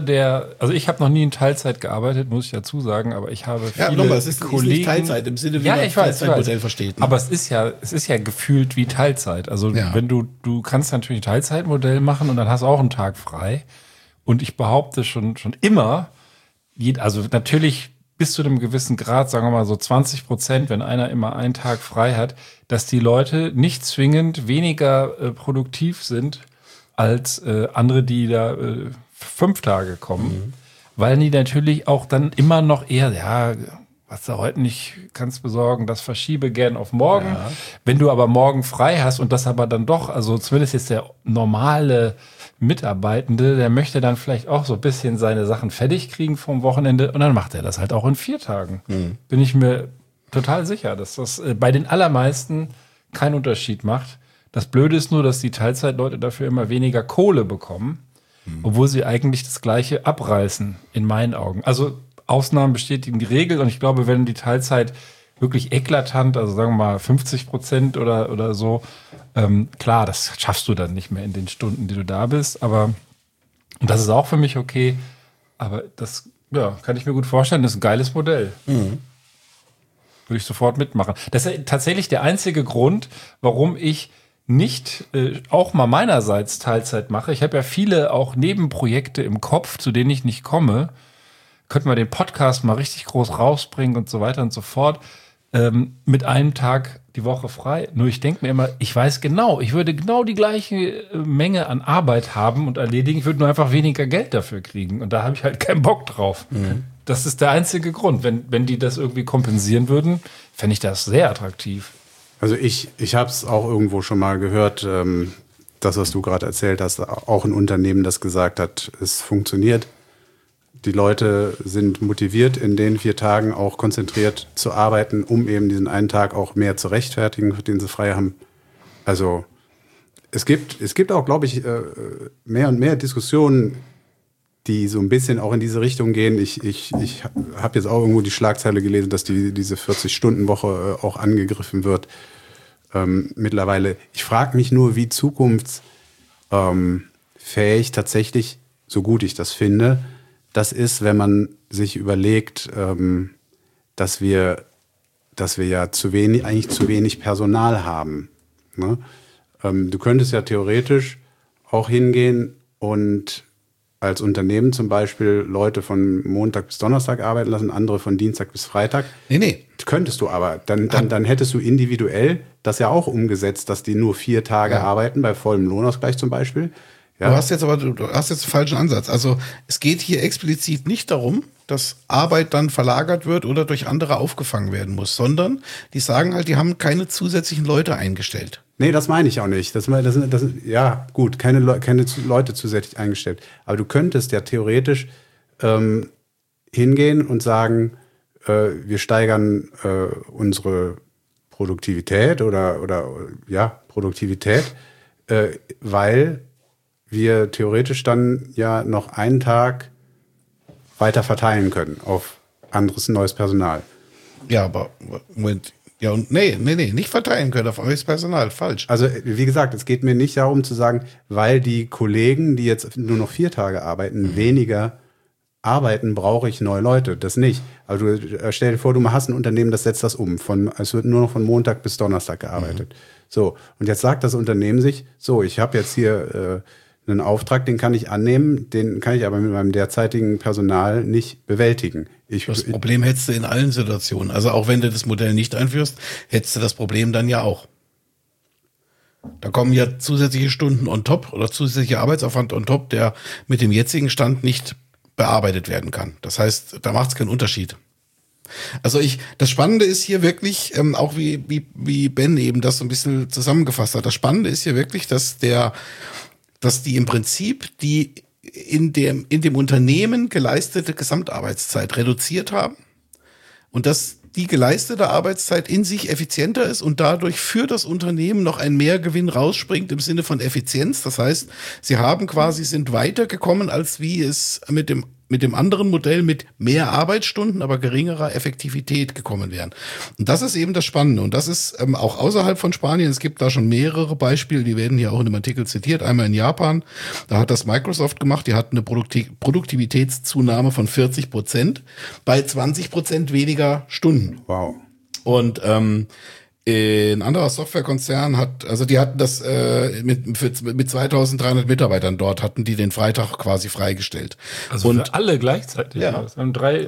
ich habe noch nie in Teilzeit gearbeitet, muss ich dazu sagen, aber ich habe viele nochmal, es ist Kollegen. nicht Teilzeit im Sinne, wie Ja, man ich weiß. Teilzeitmodell versteht. Ne? Aber es ist ja gefühlt wie Teilzeit. Also Ja. wenn du kannst natürlich ein Teilzeitmodell machen und dann hast du auch einen Tag frei. Und ich behaupte schon immer, also natürlich bis zu einem gewissen Grad, sagen wir mal so 20%, wenn einer immer einen Tag frei hat, dass die Leute nicht zwingend weniger produktiv sind als andere, die da 5 Tage kommen, weil die natürlich auch dann immer noch eher, was du heute nicht kannst besorgen, das verschiebe gern auf morgen. Ja. Wenn du aber morgen frei hast und das aber dann doch, also zumindest jetzt der normale Mitarbeitende, der möchte dann vielleicht auch so ein bisschen seine Sachen fertig kriegen vom Wochenende und dann macht er das halt auch in 4 Tagen. Bin ich mir total sicher, dass das bei den allermeisten keinen Unterschied macht. Das Blöde ist nur, dass die Teilzeitleute dafür immer weniger Kohle bekommen, obwohl sie eigentlich das Gleiche abreißen, in meinen Augen. Also Ausnahmen bestätigen die Regel und ich glaube, wenn die Teilzeit wirklich eklatant, also sagen wir mal 50% oder so, klar, das schaffst du dann nicht mehr in den Stunden, die du da bist, aber und das ist auch für mich okay, aber das kann ich mir gut vorstellen, das ist ein geiles Modell. Würde ich sofort mitmachen. Das ist ja tatsächlich der einzige Grund, warum ich nicht auch mal meinerseits Teilzeit mache. Ich habe ja viele auch Nebenprojekte im Kopf, zu denen ich nicht komme. Könnten wir den Podcast mal richtig groß rausbringen und so weiter und so fort. Mit einem Tag die Woche frei. Nur ich denke mir immer, ich weiß genau, ich würde genau die gleiche Menge an Arbeit haben und erledigen. Ich würde nur einfach weniger Geld dafür kriegen. Und da habe ich halt keinen Bock drauf. Das ist der einzige Grund. Wenn die das irgendwie kompensieren würden, fände ich das sehr attraktiv. Also ich habe es auch irgendwo schon mal gehört, das, was du gerade erzählt hast, auch ein Unternehmen, das gesagt hat, es funktioniert. Die Leute sind motiviert, in den 4 Tagen auch konzentriert zu arbeiten, um eben diesen einen Tag auch mehr zu rechtfertigen, den sie frei haben. Also es gibt auch, glaube ich, mehr und mehr Diskussionen, die so ein bisschen auch in diese Richtung gehen. Ich habe jetzt auch irgendwo die Schlagzeile gelesen, dass diese 40-Stunden-Woche auch angegriffen wird mittlerweile. Ich frage mich nur, wie zukunftsfähig tatsächlich, so gut ich das finde, das ist, wenn man sich überlegt, dass wir ja zu wenig Personal haben. Ne? Du könntest ja theoretisch auch hingehen und als Unternehmen zum Beispiel Leute von Montag bis Donnerstag arbeiten lassen, andere von Dienstag bis Freitag. Nee. Könntest du aber. Dann hättest du individuell das ja auch umgesetzt, dass die nur 4 Tage arbeiten, bei vollem Lohnausgleich zum Beispiel. Ja. Du hast jetzt einen falschen Ansatz. Also es geht hier explizit nicht darum, dass Arbeit dann verlagert wird oder durch andere aufgefangen werden muss, sondern die sagen halt, die haben keine zusätzlichen Leute eingestellt. Nee, das meine ich auch nicht. Ja, gut, keine Leute zusätzlich eingestellt. Aber du könntest ja theoretisch hingehen und sagen, wir steigern unsere Produktivität Produktivität, weil wir theoretisch dann ja noch einen Tag weiter verteilen können auf neues Personal. Ja, aber Moment. Ja, und nee, nicht verteilen können auf neues Personal. Falsch. Also, wie gesagt, es geht mir nicht darum zu sagen, weil die Kollegen, die jetzt nur noch 4 Tage arbeiten, weniger arbeiten, brauche ich neue Leute. Das nicht. Also stell dir vor, du hast ein Unternehmen, das setzt das um. Es wird nur noch von Montag bis Donnerstag gearbeitet. So, und jetzt sagt das Unternehmen sich, so, ich habe jetzt hier einen Auftrag, den kann ich annehmen, den kann ich aber mit meinem derzeitigen Personal nicht bewältigen. Das Problem hättest du in allen Situationen. Also auch wenn du das Modell nicht einführst, hättest du das Problem dann ja auch. Da kommen ja zusätzliche Stunden on top oder zusätzlicher Arbeitsaufwand on top, der mit dem jetzigen Stand nicht bearbeitet werden kann. Das heißt, da macht es keinen Unterschied. Also das Spannende ist hier wirklich, auch wie Ben eben das so ein bisschen zusammengefasst hat, das Spannende ist hier wirklich, dass die im Prinzip die in dem Unternehmen geleistete Gesamtarbeitszeit reduziert haben und dass die geleistete Arbeitszeit in sich effizienter ist und dadurch für das Unternehmen noch ein Mehrgewinn rausspringt im Sinne von Effizienz. Das heißt, sie sind weitergekommen, als wie es mit dem anderen Modell mit mehr Arbeitsstunden, aber geringerer Effektivität gekommen wären. Und das ist eben das Spannende. Und das ist auch außerhalb von Spanien. Es gibt da schon mehrere Beispiele, die werden hier auch in dem Artikel zitiert. Einmal in Japan, da hat das Microsoft gemacht, die hatten eine Produktivitätszunahme von 40% bei 20% weniger Stunden. Wow. Und ein anderer Softwarekonzern die hatten das mit 2300 Mitarbeitern dort, hatten die den Freitag quasi freigestellt. Also und für alle gleichzeitig. Ja. Das haben drei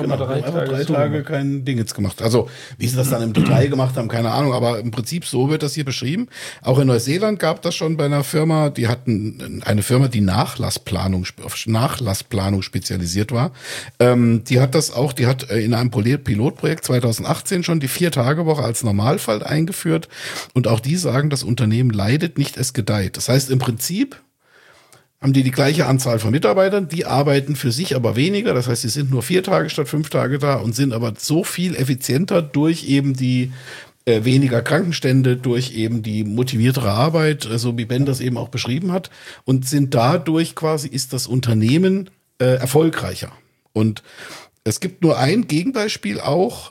Tage kein Ding jetzt gemacht. Also wie sie das dann im Detail gemacht haben, keine Ahnung, aber im Prinzip so wird das hier beschrieben. Auch in Neuseeland gab das schon bei einer Firma, die hatten eine Firma, die auf Nachlassplanung spezialisiert war. Die hat in einem Pilotprojekt 2018 schon die 4-Tage-Woche als Normalfall eingeführt und auch die sagen, das Unternehmen leidet nicht, es gedeiht. Das heißt, im Prinzip haben die gleiche Anzahl von Mitarbeitern, die arbeiten für sich aber weniger, das heißt, sie sind nur 4 Tage statt 5 Tage da und sind aber so viel effizienter durch eben die weniger Krankenstände, durch eben die motiviertere Arbeit, so wie Ben das eben auch beschrieben hat, und sind dadurch ist das Unternehmen erfolgreicher. Und es gibt nur ein Gegenbeispiel auch,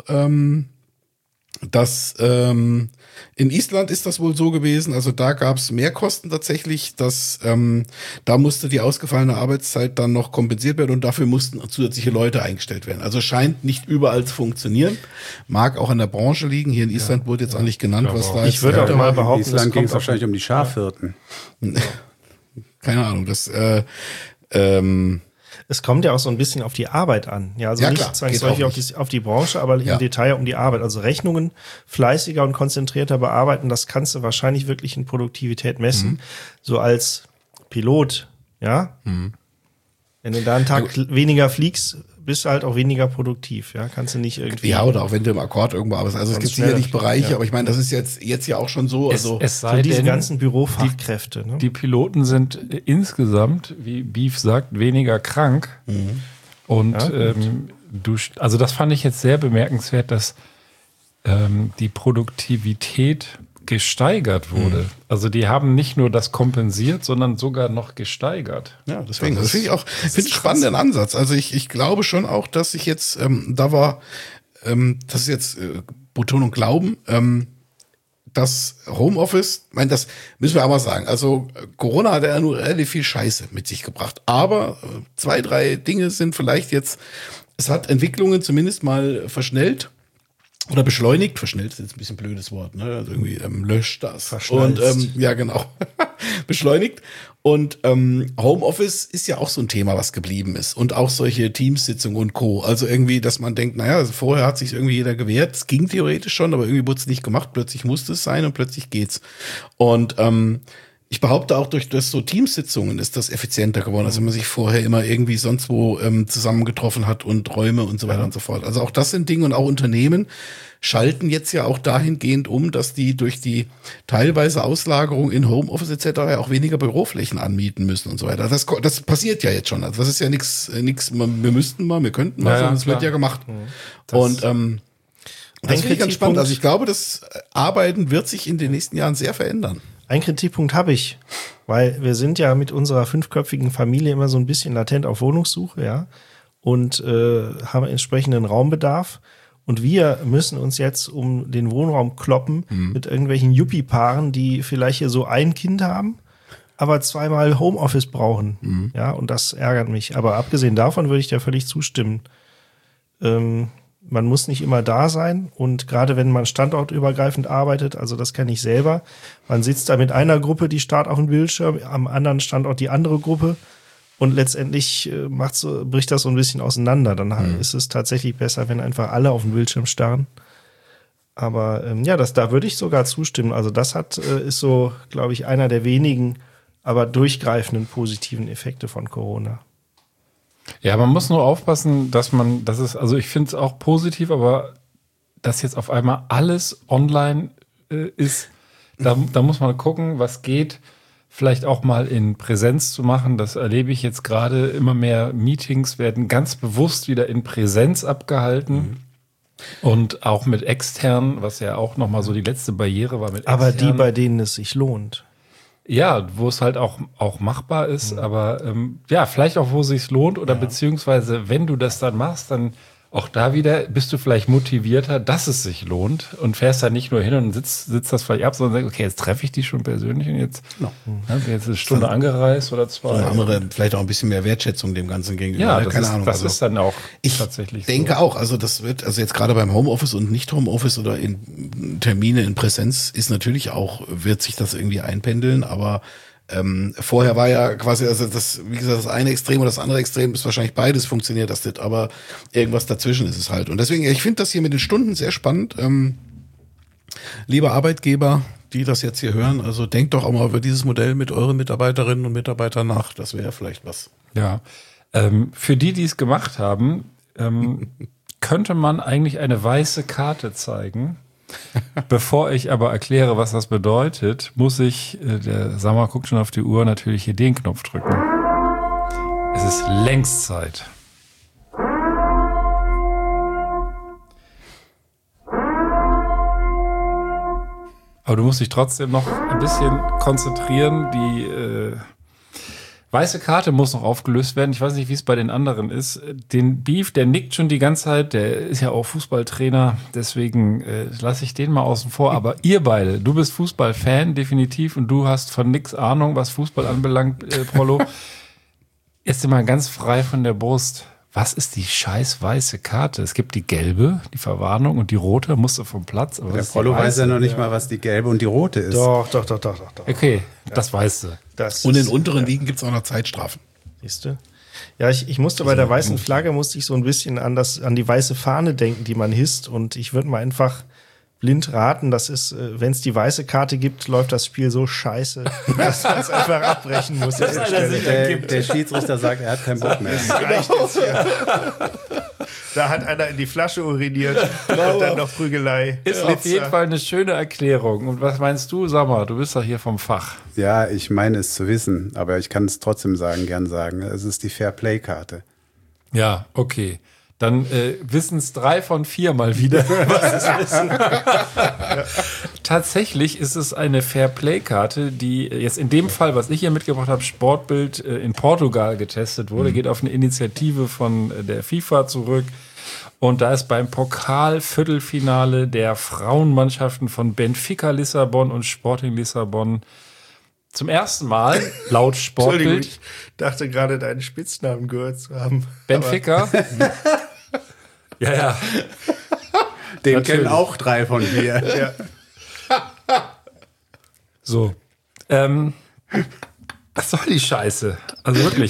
in Island ist das wohl so gewesen, also da gab es Mehrkosten tatsächlich, dass da musste die ausgefallene Arbeitszeit dann noch kompensiert werden und dafür mussten zusätzliche Leute eingestellt werden. Also scheint nicht überall zu funktionieren, mag auch an der Branche liegen. Hier in Island wurde jetzt auch nicht genannt, was da ist. Ich würde auch mal behaupten, in Island ging es wahrscheinlich um die Schafhirten. Keine Ahnung, Es kommt ja auch so ein bisschen auf die Arbeit an. Ja, also Ja, nicht klar, zwangsläufig geht auch auf die Branche, aber Ja. im Detail um die Arbeit. Also Rechnungen fleißiger und konzentrierter bearbeiten, das kannst du wahrscheinlich wirklich in Produktivität messen. So als Pilot, ja. Wenn du da einen Tag weniger fliegst, bist du halt auch weniger produktiv. Ja, kannst du nicht irgendwie. Ja, oder auch wenn du im Akkord irgendwo arbeitest. Also es gibt schneller sicherlich Bereiche, ja. aber ich meine, das ist jetzt ja auch schon so. Also es So sei diese denn, ganzen Bürofachkräfte. Ne? die Piloten sind insgesamt, wie Beef sagt, weniger krank. Und also das fand ich jetzt sehr bemerkenswert, dass die Produktivität gesteigert wurde. Also die haben nicht nur das kompensiert, sondern sogar noch gesteigert. ja, deswegen. Das finde ich auch einen spannenden Ansatz. Also ich glaube schon auch, dass ich jetzt, das ist jetzt Betonung Glauben, das Homeoffice, ich meine, das müssen wir aber sagen. Also Corona hat ja nur relativ viel Scheiße mit sich gebracht. Aber 2, 3 Dinge sind vielleicht jetzt, es hat Entwicklungen zumindest mal verschnellt. Oder beschleunigt, verschnellt ist jetzt ein bisschen ein blödes Wort, ne? Also irgendwie löscht das. Und ja, genau. Beschleunigt. Und Homeoffice ist ja auch so ein Thema, was geblieben ist. Und auch solche Teamsitzungen und Co. Also irgendwie, dass man denkt, naja, also vorher hat sich irgendwie jeder gewehrt. Es ging theoretisch schon, aber irgendwie wurde es nicht gemacht. Plötzlich musste es sein und plötzlich geht's. Und ich behaupte auch, durch das so Teamsitzungen ist das effizienter geworden, als wenn man sich vorher immer irgendwie sonst wo zusammengetroffen hat und Räume und so weiter und so fort. Also auch das sind Dinge und auch Unternehmen schalten jetzt ja auch dahingehend um, dass die durch die teilweise Auslagerung in Homeoffice etc. ja auch weniger Büroflächen anmieten müssen und so weiter. Das passiert ja jetzt schon. Also das ist ja nichts, wir müssten mal, wir könnten mal, sondern es wird ja gemacht. Und das finde ich ganz spannend. Also ich glaube, das Arbeiten wird sich in den nächsten Jahren sehr verändern. Ein Kritikpunkt habe ich, weil wir sind ja mit unserer 5-köpfigen Familie immer so ein bisschen latent auf Wohnungssuche, ja, und haben entsprechenden Raumbedarf. Und wir müssen uns jetzt um den Wohnraum kloppen mit irgendwelchen Yuppie-Paaren, die vielleicht hier so ein Kind haben, aber 2-mal Homeoffice brauchen. Ja, und das ärgert mich. Aber abgesehen davon würde ich dir völlig zustimmen. Man muss nicht immer da sein und gerade wenn man standortübergreifend arbeitet, also das kenne ich selber, man sitzt da mit einer Gruppe, die starrt auf dem Bildschirm, am anderen Standort die andere Gruppe und letztendlich bricht das so ein bisschen auseinander. Dann ist es tatsächlich besser, wenn einfach alle auf den Bildschirm starren. Aber da würde ich sogar zustimmen. Also das ist so, glaube ich, einer der wenigen, aber durchgreifenden positiven Effekte von Corona. Ja, man muss nur aufpassen, also ich finde es auch positiv, aber dass jetzt auf einmal alles online ist, da muss man gucken, was geht, vielleicht auch mal in Präsenz zu machen. Das erlebe ich jetzt gerade, immer mehr Meetings werden ganz bewusst wieder in Präsenz abgehalten. Und auch mit externen, was ja auch nochmal so die letzte Barriere war mit externen. Aber die, bei denen es sich lohnt. Ja, wo es halt auch machbar ist, aber vielleicht auch, wo es sich lohnt oder beziehungsweise, wenn du das dann machst, dann auch da wieder bist du vielleicht motivierter, dass es sich lohnt und fährst dann nicht nur hin und sitzt das vielleicht ab, sondern sagst, okay, jetzt treffe ich die schon persönlich und jetzt bin jetzt eine Stunde angereist oder 2. Andere, vielleicht auch ein bisschen mehr Wertschätzung dem Ganzen gegenüber. Ja, das ist dann auch tatsächlich so. Ich denke auch, also das wird, also jetzt gerade beim Homeoffice und nicht Homeoffice oder in Termine in Präsenz ist natürlich auch, wird sich das irgendwie einpendeln, aber vorher war ja quasi, also das, wie gesagt, das eine Extrem und das andere Extrem ist wahrscheinlich beides funktioniert das nicht, aber irgendwas dazwischen ist es halt. Und deswegen, ich finde das hier mit den Stunden sehr spannend. Liebe Arbeitgeber, die das jetzt hier hören, also denkt doch auch mal über dieses Modell mit euren Mitarbeiterinnen und Mitarbeitern nach. Das wäre vielleicht was. Ja, für die es gemacht haben, könnte man eigentlich eine weiße Karte zeigen. Bevor ich aber erkläre, was das bedeutet, muss ich, der Sammer guckt schon auf die Uhr, natürlich hier den Knopf drücken. Es ist längst Zeit. Aber du musst dich trotzdem noch ein bisschen konzentrieren. Die weiße Karte muss noch aufgelöst werden. Ich weiß nicht, wie es bei den anderen ist. Den Beef, der nickt schon die ganze Zeit. Der ist ja auch Fußballtrainer. Deswegen lasse ich den mal außen vor. Aber ihr beide, du bist Fußballfan, definitiv. Und du hast von nix Ahnung, was Fußball anbelangt, Prollo. Jetzt mal ganz frei von der Brust. Was ist die scheiß weiße Karte? Es gibt die gelbe, die Verwarnung, und die rote musste vom Platz. Aber der Prollo weiß ja noch nicht mal, was die gelbe und die rote ist. Doch. Okay, das weißt du. Und in unteren Ligen gibt es auch noch Zeitstrafen. Siehst du? Ja, ich musste bei der weißen Flagge musste ich so ein bisschen an die weiße Fahne denken, die man hisst. Und ich würde mal einfach blind raten, das ist, wenn es die weiße Karte gibt, läuft das Spiel so scheiße, dass man es einfach abbrechen muss. Der Schiedsrichter sagt, er hat keinen Bock mehr. Das reicht jetzt hier. Da hat einer in die Flasche uriniert und dann noch Prügelei. Ist auf jeden Fall eine schöne Erklärung. Und was meinst du, Sammer? Du bist doch hier vom Fach. Ja, ich meine es zu wissen, aber ich kann es trotzdem gern sagen. Es ist die Fair-Play-Karte. Ja, okay. Dann wissen es 3 von 4 mal wieder, was es wissen. Tatsächlich ist es eine Fair-Play-Karte, die jetzt in dem Fall, was ich hier mitgebracht habe, Sportbild in Portugal getestet wurde. Geht auf eine Initiative von der FIFA zurück. Und da ist beim Pokal-Viertelfinale der Frauenmannschaften von Benfica Lissabon und Sporting Lissabon zum ersten Mal laut Sportbild. Ich dachte gerade, deinen Spitznamen gehört zu haben. Benfica? Ja. Den Natürlich. kennen auch 3 von 4. Ja. So. Was soll die Scheiße? Also wirklich.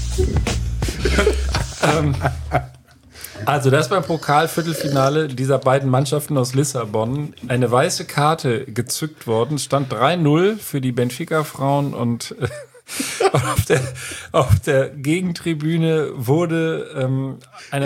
Also das beim Pokal-Viertelfinale dieser beiden Mannschaften aus Lissabon eine weiße Karte gezückt worden. Es stand 3-0 für die Benfica-Frauen und auf der Gegentribüne wurde einer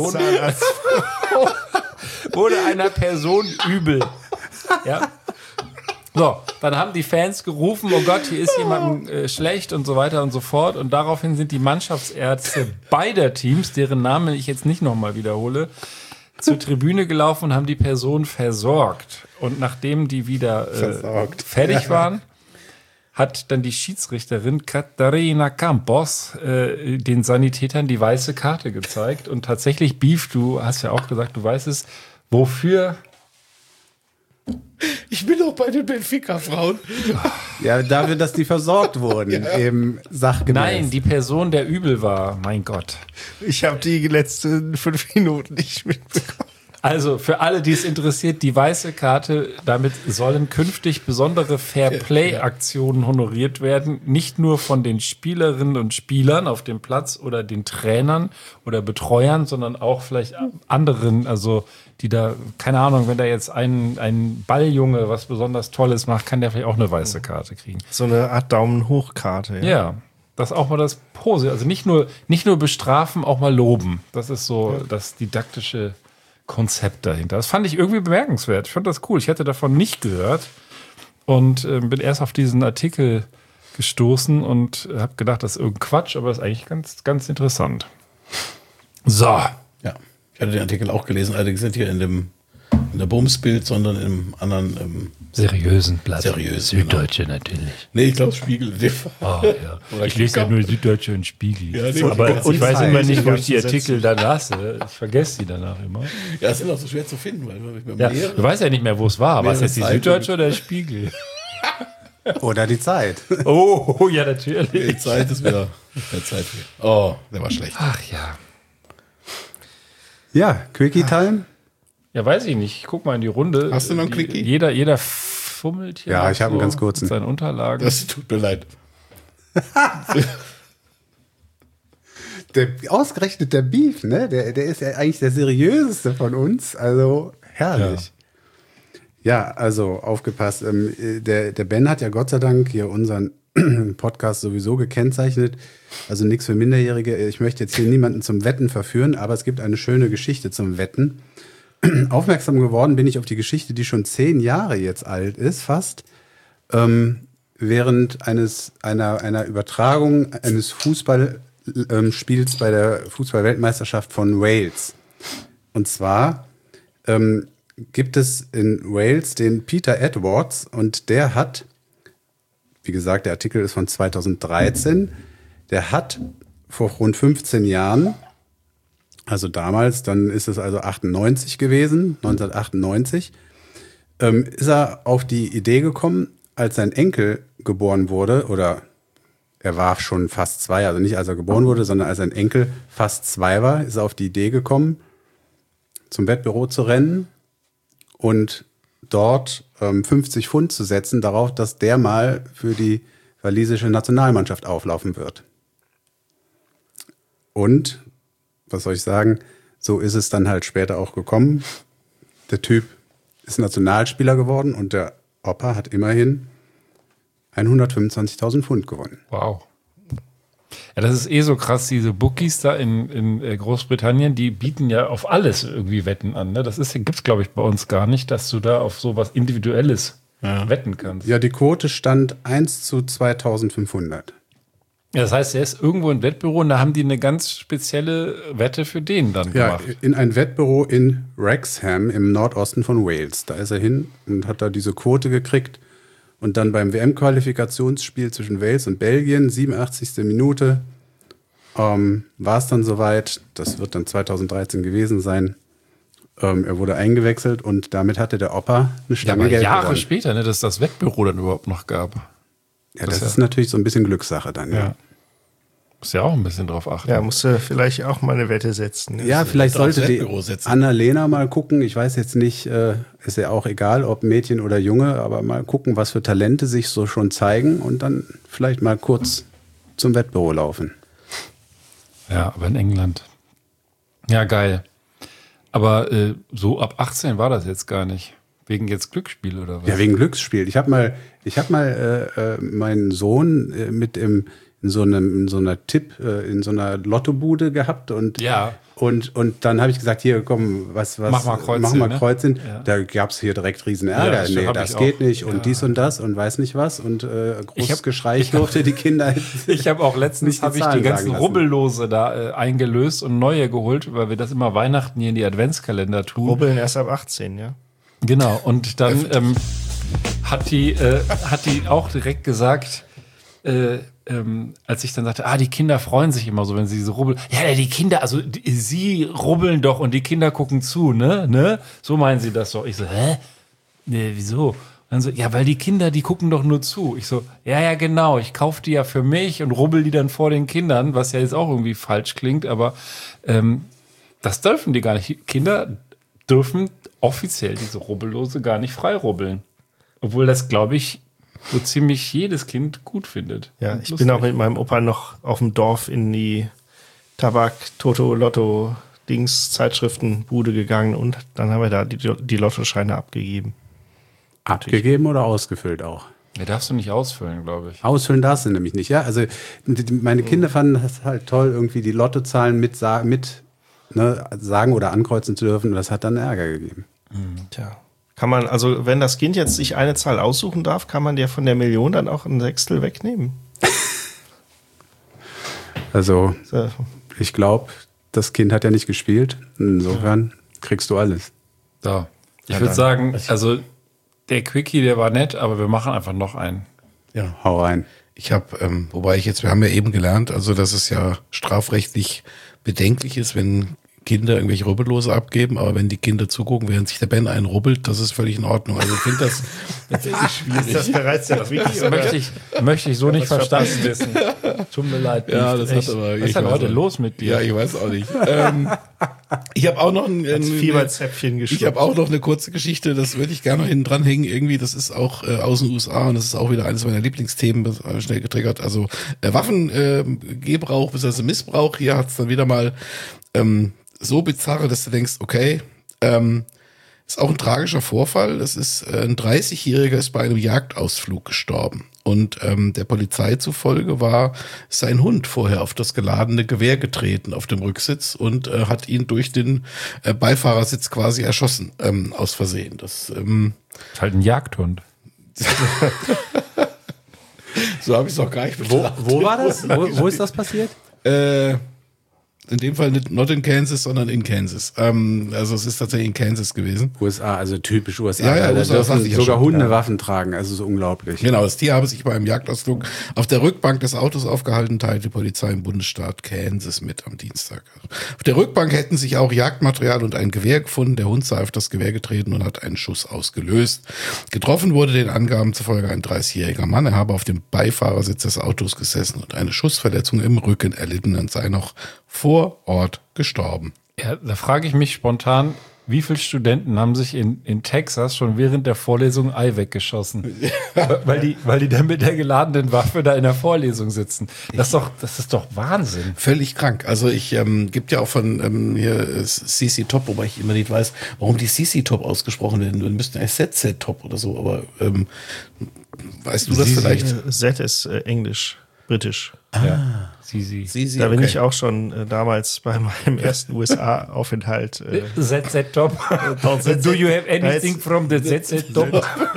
Person übel. Ja. So, dann haben die Fans gerufen, oh Gott, hier ist jemandem schlecht und so weiter und so fort. Und daraufhin sind die Mannschaftsärzte beider Teams, deren Namen ich jetzt nicht nochmal wiederhole, zur Tribüne gelaufen und haben die Person versorgt. Und nachdem die wieder fertig waren, hat dann die Schiedsrichterin Catarina Campos den Sanitätern die weiße Karte gezeigt. Und tatsächlich, Beef, du hast ja auch gesagt, du weißt es, wofür... Ich bin doch bei den Benfica-Frauen. Ja, dafür, dass die versorgt wurden, eben sachgemäß. Nein, die Person, der übel war, mein Gott. Ich habe die letzten 5 Minuten nicht mitbekommen. Also für alle, die es interessiert, die weiße Karte, damit sollen künftig besondere Fair-Play-Aktionen honoriert werden. Nicht nur von den Spielerinnen und Spielern auf dem Platz oder den Trainern oder Betreuern, sondern auch vielleicht anderen, also die da, keine Ahnung, wenn da jetzt ein Balljunge was besonders Tolles macht, kann der vielleicht auch eine weiße Karte kriegen. So eine Art Daumen-hoch-Karte. Ja, das ist auch mal das Pose. Also nicht nur bestrafen, auch mal loben. Das ist so das didaktische Konzept dahinter. Das fand ich irgendwie bemerkenswert. Ich fand das cool. Ich hätte davon nicht gehört und bin erst auf diesen Artikel gestoßen und habe gedacht, das ist irgendein Quatsch, aber das ist eigentlich ganz, ganz interessant. So. Ja, ich hatte den Artikel auch gelesen, allerdings nicht hier in der Bumsbild, sondern im anderen seriösen Blatt. Süddeutsche natürlich. Nee, ich glaube Spiegel. Oh, ja. Ich lese ja nur Süddeutsche und Spiegel. Ja, nee, aber ich weiß immer nicht, wo ich die ganzen Artikel dann lasse. Ich vergesse die danach immer. Ja, es ist auch so schwer zu finden, weil Ja, du weißt ja nicht mehr, wo es war. War es jetzt die Süddeutsche oder der Spiegel? Oder die Zeit. Oh, ja, natürlich. die Zeit ist wieder der Zeit. Oh, der war schlecht. Ach ja. Ja, Quickie-Time? Ja, weiß ich nicht. Ich guck mal in die Runde. Hast du noch einen Quickie? Jeder fummelt hier. Ja, ich habe einen ganz kurzen. mit seinen Unterlagen. Das tut mir leid. Ausgerechnet der Beef, ne? Der ist ja eigentlich der seriöseste von uns. Also herrlich. Ja, also aufgepasst. Der Ben hat ja Gott sei Dank hier unseren Podcast sowieso gekennzeichnet. Also nichts für Minderjährige. Ich möchte jetzt hier niemanden zum Wetten verführen, aber es gibt eine schöne Geschichte zum Wetten. Aufmerksam geworden bin ich auf die Geschichte, die schon 10 Jahre jetzt alt ist, fast. Während einer Übertragung eines Fußballspiels bei der Fußball-Weltmeisterschaft von Wales. Und zwar gibt es in Wales den Peter Edwards und der hat, wie gesagt, der Artikel ist von 2013, der hat vor rund 15 Jahren, also damals, dann ist es also 98 gewesen, 1998, ist er auf die Idee gekommen, als sein Enkel geboren wurde, oder er war schon fast 2, also nicht als er geboren wurde, sondern als sein Enkel fast 2 war, ist er auf die Idee gekommen, zum Wettbüro zu rennen und dort 50 Pfund zu setzen, darauf, dass der mal für die walisische Nationalmannschaft auflaufen wird. Und, was soll ich sagen, so ist es dann halt später auch gekommen. Der Typ ist Nationalspieler geworden und der Opa hat immerhin 125.000 Pfund gewonnen. Wow. Ja, das ist so krass, diese Bookies da in Großbritannien, die bieten ja auf alles irgendwie Wetten an. Ne? Das gibt's, glaube ich, bei uns gar nicht, dass du da auf sowas Individuelles wetten kannst. Ja, die Quote stand 1 zu 2.500. Ja, das heißt, er ist irgendwo im Wettbüro und da haben die eine ganz spezielle Wette für den dann gemacht. Ja, in ein Wettbüro in Wrexham im Nordosten von Wales. Da ist er hin und hat da diese Quote gekriegt. Und dann beim WM-Qualifikationsspiel zwischen Wales und Belgien, 87. Minute, war es dann soweit. Das wird dann 2013 gewesen sein. Er wurde eingewechselt und damit hatte der Opa eine Stange Geld Jahre gewonnen. später, ne, dass das Wettbüro dann überhaupt noch gab. Ja, das ist natürlich so ein bisschen Glückssache dann. Ja, Muss ja auch ein bisschen drauf achten. Ja, musst du vielleicht auch mal eine Wette setzen. ja vielleicht Aufs sollte die Wettbüro setzen. Annalena mal gucken. Ich weiß jetzt nicht, ist ja auch egal, ob Mädchen oder Junge, aber mal gucken, was für Talente sich so schon zeigen und dann vielleicht mal kurz zum Wettbüro laufen. Ja, aber in England. Ja, geil. Aber so ab 18 war das jetzt gar nicht. Wegen jetzt Glücksspiel oder was? Ja, wegen Glücksspiel. Ich hab mal meinen Sohn in so einer Lottobude gehabt und Ja. und dann habe ich gesagt, hier komm, was Mach mal Kreuz mach hin, mal ne? Kreuz hin. Ja. Da gab's hier direkt riesen Ärger. Ja, das nee, hab das ich geht auch. nicht und Ja. dies und das und weiß nicht was und großes hab- Geschrei ich hab- durfte die Kinder. Ich habe auch letztens Nicht die hab ich Zahlen die ganzen sagen lassen. Rubbellose da eingelöst und neue geholt, weil wir das immer Weihnachten hier in die Adventskalender tun. Rubbeln erst ab 18, ja. Genau, und dann hat die auch direkt gesagt, als ich dann sagte, die Kinder freuen sich immer so, wenn sie so rubbeln. Ja, die Kinder, also sie rubbeln doch und die Kinder gucken zu, ne? So meinen sie das doch. Ich so, hä? Nee, wieso? Und dann so, ja, weil die Kinder, die gucken doch nur zu. Ich so, ja, genau, ich kaufe die ja für mich und rubbel die dann vor den Kindern, was ja jetzt auch irgendwie falsch klingt, aber das dürfen die gar nicht. Kinder dürfen offiziell diese Rubbellose gar nicht frei rubbeln. Obwohl das, glaube ich, so ziemlich jedes Kind gut findet. Ja, Und ich lustig. bin auch mit meinem Opa noch auf dem Dorf in die Tabak, Toto, Lotto, Zeitschriftenbude gegangen und dann haben wir da die Lottoscheine abgegeben. Abgegeben oder ausgefüllt auch? Nee, darfst du nicht ausfüllen, glaube ich. Ausfüllen darfst du nämlich nicht, ja. Also meine Kinder fanden das halt toll, irgendwie die Lottozahlen mit sagen oder ankreuzen zu dürfen und das hat dann Ärger gegeben. Tja. Kann man, also wenn das Kind jetzt sich eine Zahl aussuchen darf, kann man dir von der Million dann auch ein Sechstel wegnehmen. Also So. ich glaube, das Kind hat ja nicht gespielt. Insofern kriegst du alles. So. Ich Ja, würde dann. sagen, also der Quickie, der war nett, aber wir machen einfach noch einen. Ja. Hau rein. Ich habe, wir haben ja eben gelernt, also dass es ja strafrechtlich bedenklich ist, wenn Kinder irgendwelche Rubbellose abgeben, aber wenn die Kinder zugucken, während sich der Ben einen rubbelt, das ist völlig in Ordnung. Also ich finde das tatsächlich schwierig. Ist das bereits der Quickie? Das möchte ich so nicht verstanden wissen. Tut mir leid. Ja, das Echt. hat aber. Was ist ich denn weiß heute auch- los mit dir? Ja, ich weiß auch nicht. Ich habe auch noch Als Fieberzäpfchen Ich geschluckt. habe auch noch eine kurze Geschichte, das würde ich gerne noch hinten dranhängen. Irgendwie, das ist auch aus den USA und das ist auch wieder eines meiner Lieblingsthemen, das schnell getriggert. Also Waffengebrauch bzw. Missbrauch. Hier hat es dann wieder mal so bizarre, dass du denkst, okay, ist auch ein tragischer Vorfall. Das ist ein 30-Jähriger ist bei einem Jagdausflug gestorben. Und der Polizei zufolge war sein Hund vorher auf das geladene Gewehr getreten auf dem Rücksitz und hat ihn durch den Beifahrersitz quasi erschossen, aus Versehen. Das Ist halt ein Jagdhund. so habe ich es auch gar nicht betrachtet. Wo war das? Wo ist das passiert? In dem Fall not in Kansas, sondern in Kansas. Also es ist tatsächlich in Kansas gewesen. USA, also typisch USA. Ja, ja, da USA, das dürfen dachte ich ja sogar schon, Hunde ja. Waffen tragen, also so unglaublich. Genau, das Tier habe sich bei einem Jagdausflug auf der Rückbank des Autos aufgehalten, teilte die Polizei im Bundesstaat Kansas mit am Dienstag. Auf der Rückbank hätten sich auch Jagdmaterial und ein Gewehr gefunden. Der Hund sei auf das Gewehr getreten und hat einen Schuss ausgelöst. Getroffen wurde den Angaben zufolge ein 30-jähriger Mann. Er habe auf dem Beifahrersitz des Autos gesessen und eine Schussverletzung im Rücken erlitten und sei noch vor Ort gestorben. Ja, da frage ich mich spontan, wie viele Studenten haben sich in Texas schon während der Vorlesung Ei weggeschossen? weil die dann mit der geladenen Waffe da in der Vorlesung sitzen. Das ist doch Wahnsinn. Völlig krank. Also gibt ja auch von hier CC Top, wobei ich immer nicht weiß, warum die CC Top ausgesprochen werden. Wir müssten SZ Top oder so, aber weißt du das vielleicht? Z ist Englisch, britisch. Ja. Sie. Da bin ich auch schon damals bei meinem ersten USA-Aufenthalt. ZZ Top. Do you have anything from the ZZ Top?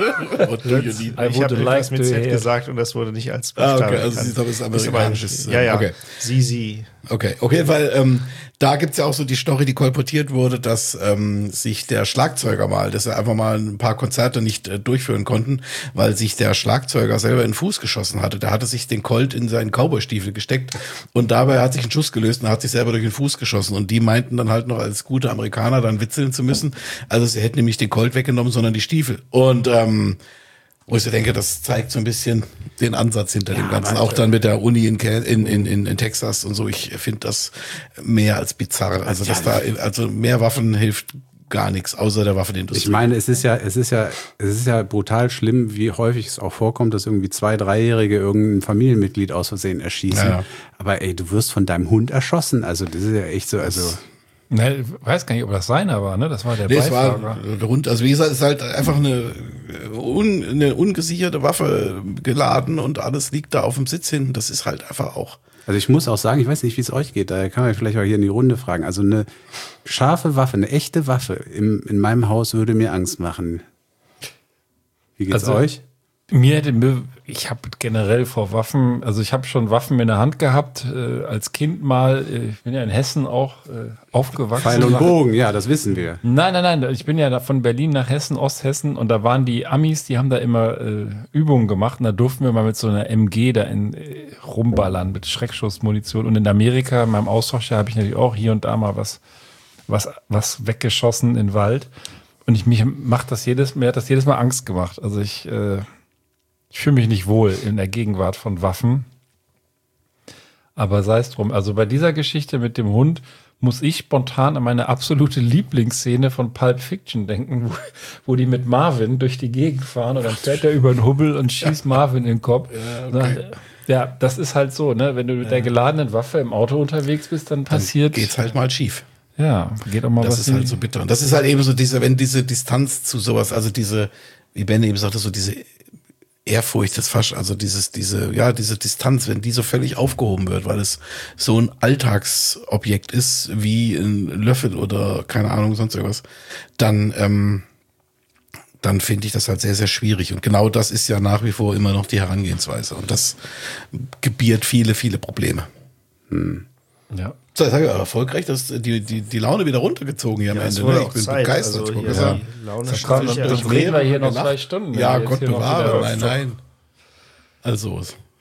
Ich habe etwas mit Z gesagt und das wurde nicht als Buchstabe okay, also das ist amerikanisches. Ja. Okay. Sie. Okay, auf jeden Fall, da gibt's ja auch so die Story, die kolportiert wurde, dass sich der Schlagzeuger dass er einfach mal ein paar Konzerte nicht durchführen konnten, weil sich der Schlagzeuger selber in den Fuß geschossen hatte. Der hatte sich den Colt in seinen Cowboy-Stiefel gesteckt und dabei hat sich ein Schuss gelöst und hat sich selber durch den Fuß geschossen. Und die meinten dann halt noch als gute Amerikaner dann witzeln zu müssen. Also sie hätten nämlich den Colt weggenommen, sondern die Stiefel. Und wo ich so denke, das zeigt so ein bisschen den Ansatz hinter dem Ganzen. Auch dann mit der Uni in Texas und so. Ich finde das mehr als bizarr. Also also mehr Waffen hilft gar nichts, außer der Waffenindustrie. Ich meine, es ist ja brutal schlimm, wie häufig es auch vorkommt, dass irgendwie 2-, 3-Jährige irgendein Familienmitglied aus Versehen erschießen. Ja. Aber ey, du wirst von deinem Hund erschossen. Also das ist ja echt so, also. Ne, ich weiß gar nicht, ob das seiner war, ne? Das war der Beifahrer. Das war der Hund. Also wie gesagt, es ist halt einfach eine ungesicherte Waffe geladen und alles liegt da auf dem Sitz hinten. Das ist halt einfach auch. Also ich muss auch sagen, ich weiß nicht, wie es euch geht, da kann man vielleicht auch hier in die Runde fragen. Also eine scharfe Waffe, eine echte Waffe in meinem Haus würde mir Angst machen. Wie geht's euch? Ich habe generell vor Waffen, also ich habe schon Waffen in der Hand gehabt, als Kind mal. Ich bin ja in Hessen auch aufgewachsen. Pfeil und Bogen, ja, das wissen wir. Nein, ich bin ja da von Berlin nach Hessen, Osthessen, und da waren die Amis, die haben da immer Übungen gemacht und da durften wir mal mit so einer MG da rumballern mit Schreckschussmunition. Und in Amerika, in meinem Austauschjahr, habe ich natürlich auch hier und da mal was weggeschossen in den Wald. Und mir hat das jedes Mal Angst gemacht. Also ich fühle mich nicht wohl in der Gegenwart von Waffen. Aber sei es drum. Also bei dieser Geschichte mit dem Hund muss ich spontan an meine absolute Lieblingsszene von Pulp Fiction denken, wo die mit Marvin durch die Gegend fahren und dann fährt er über den Hubbel und schießt Marvin in den Kopf. Ja, okay. Ja, das ist halt so, ne? Wenn du mit der geladenen Waffe im Auto unterwegs bist, dann passiert... Geht's halt mal schief. Ja, geht auch mal was. Das ist halt so bitter. Und das ist halt eben so wenn diese Distanz zu sowas, also wie Ben eben sagte, so diese Ehrfurcht ist fast, also diese Distanz, wenn die so völlig aufgehoben wird, weil es so ein Alltagsobjekt ist, wie ein Löffel oder keine Ahnung, sonst irgendwas, dann finde ich das halt sehr, sehr schwierig. Und genau das ist ja nach wie vor immer noch die Herangehensweise. Und das gebiert viele, viele Probleme. Ja. So, jetzt habe ich erfolgreich die Laune wieder runtergezogen hier am Ende. Ne? Ich bin begeistert. Also die Laune das reden wir hier noch 2 Stunden. Ja, Gott bewahre. Nein. Also,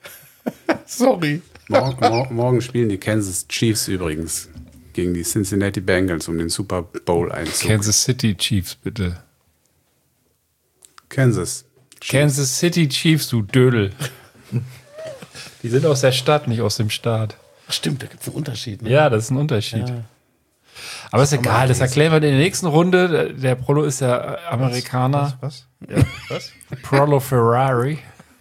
sorry. Morgen spielen die Kansas Chiefs übrigens gegen die Cincinnati Bengals um den Super Bowl-Einzug. Kansas City Chiefs, bitte. Kansas City Chiefs, du Dödel. Die sind aus der Stadt, nicht aus dem Staat. Stimmt, da gibt es einen Unterschied. Ne? Ja, das ist ein Unterschied. Ja. Aber ist egal, das erklären wir in der nächsten Runde. Der Prolo ist ja Amerikaner. Was? Ja, was? Prolo Ferrari.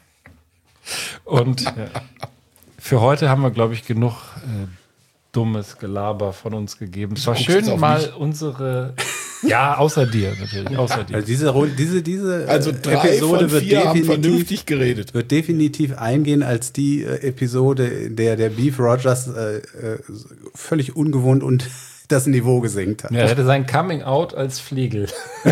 Und für heute haben wir, glaube ich, genug dummes Gelaber von uns gegeben. Es war schön, mal unsere... Ja, außer dir natürlich. Außer dir. Also diese also 3 Episode von 4 haben vernünftig geredet. Wird definitiv eingehen als die Episode, in der Beef Rogers völlig ungewohnt und das Niveau gesenkt hat. Ja, er hätte sein Coming Out als Flegel.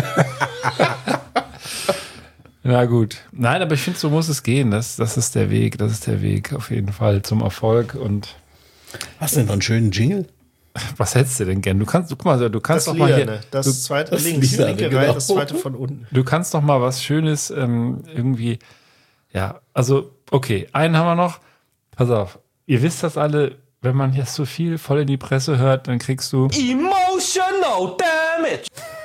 Na gut. Nein, aber ich finde, so muss es gehen. Das ist der Weg. Das ist der Weg auf jeden Fall zum Erfolg. Und hast du denn noch einen schönen Jingle? Was hättest du denn gern? Du kannst doch mal hier. Ne? Das zweite links, linke Reihe, das zweite von unten. Du kannst doch mal was Schönes irgendwie. Ja, also, okay, einen haben wir noch. Pass auf, ihr wisst das alle, wenn man jetzt so viel voll in die Presse hört, dann kriegst du Emotional Damage.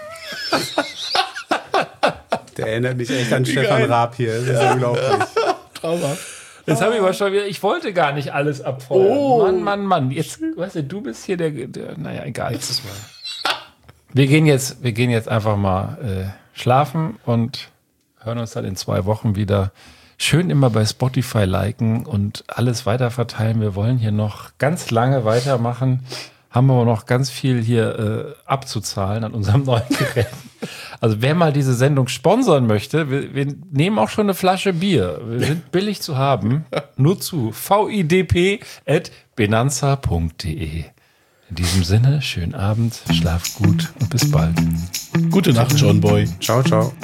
Der erinnert mich echt an Stefan Raab hier. Das ist unglaublich. Traumhaft. Jetzt habe ich aber schon wieder, ich wollte gar nicht alles abfeuern. Mann. Jetzt, weißt du bist hier der naja, egal. Wir gehen jetzt einfach mal schlafen und hören uns dann in 2 Wochen wieder. Schön immer bei Spotify liken und alles weiter verteilen. Wir wollen hier noch ganz lange weitermachen. Haben aber noch ganz viel hier abzuzahlen an unserem neuen Gerät. Also wer mal diese Sendung sponsern möchte, wir nehmen auch schon eine Flasche Bier. Wir sind billig zu haben. Nur zu vidp@benanza.de. In diesem Sinne, schönen Abend, schlaft gut und bis bald. Gute Nacht, John Boy. Ciao, ciao.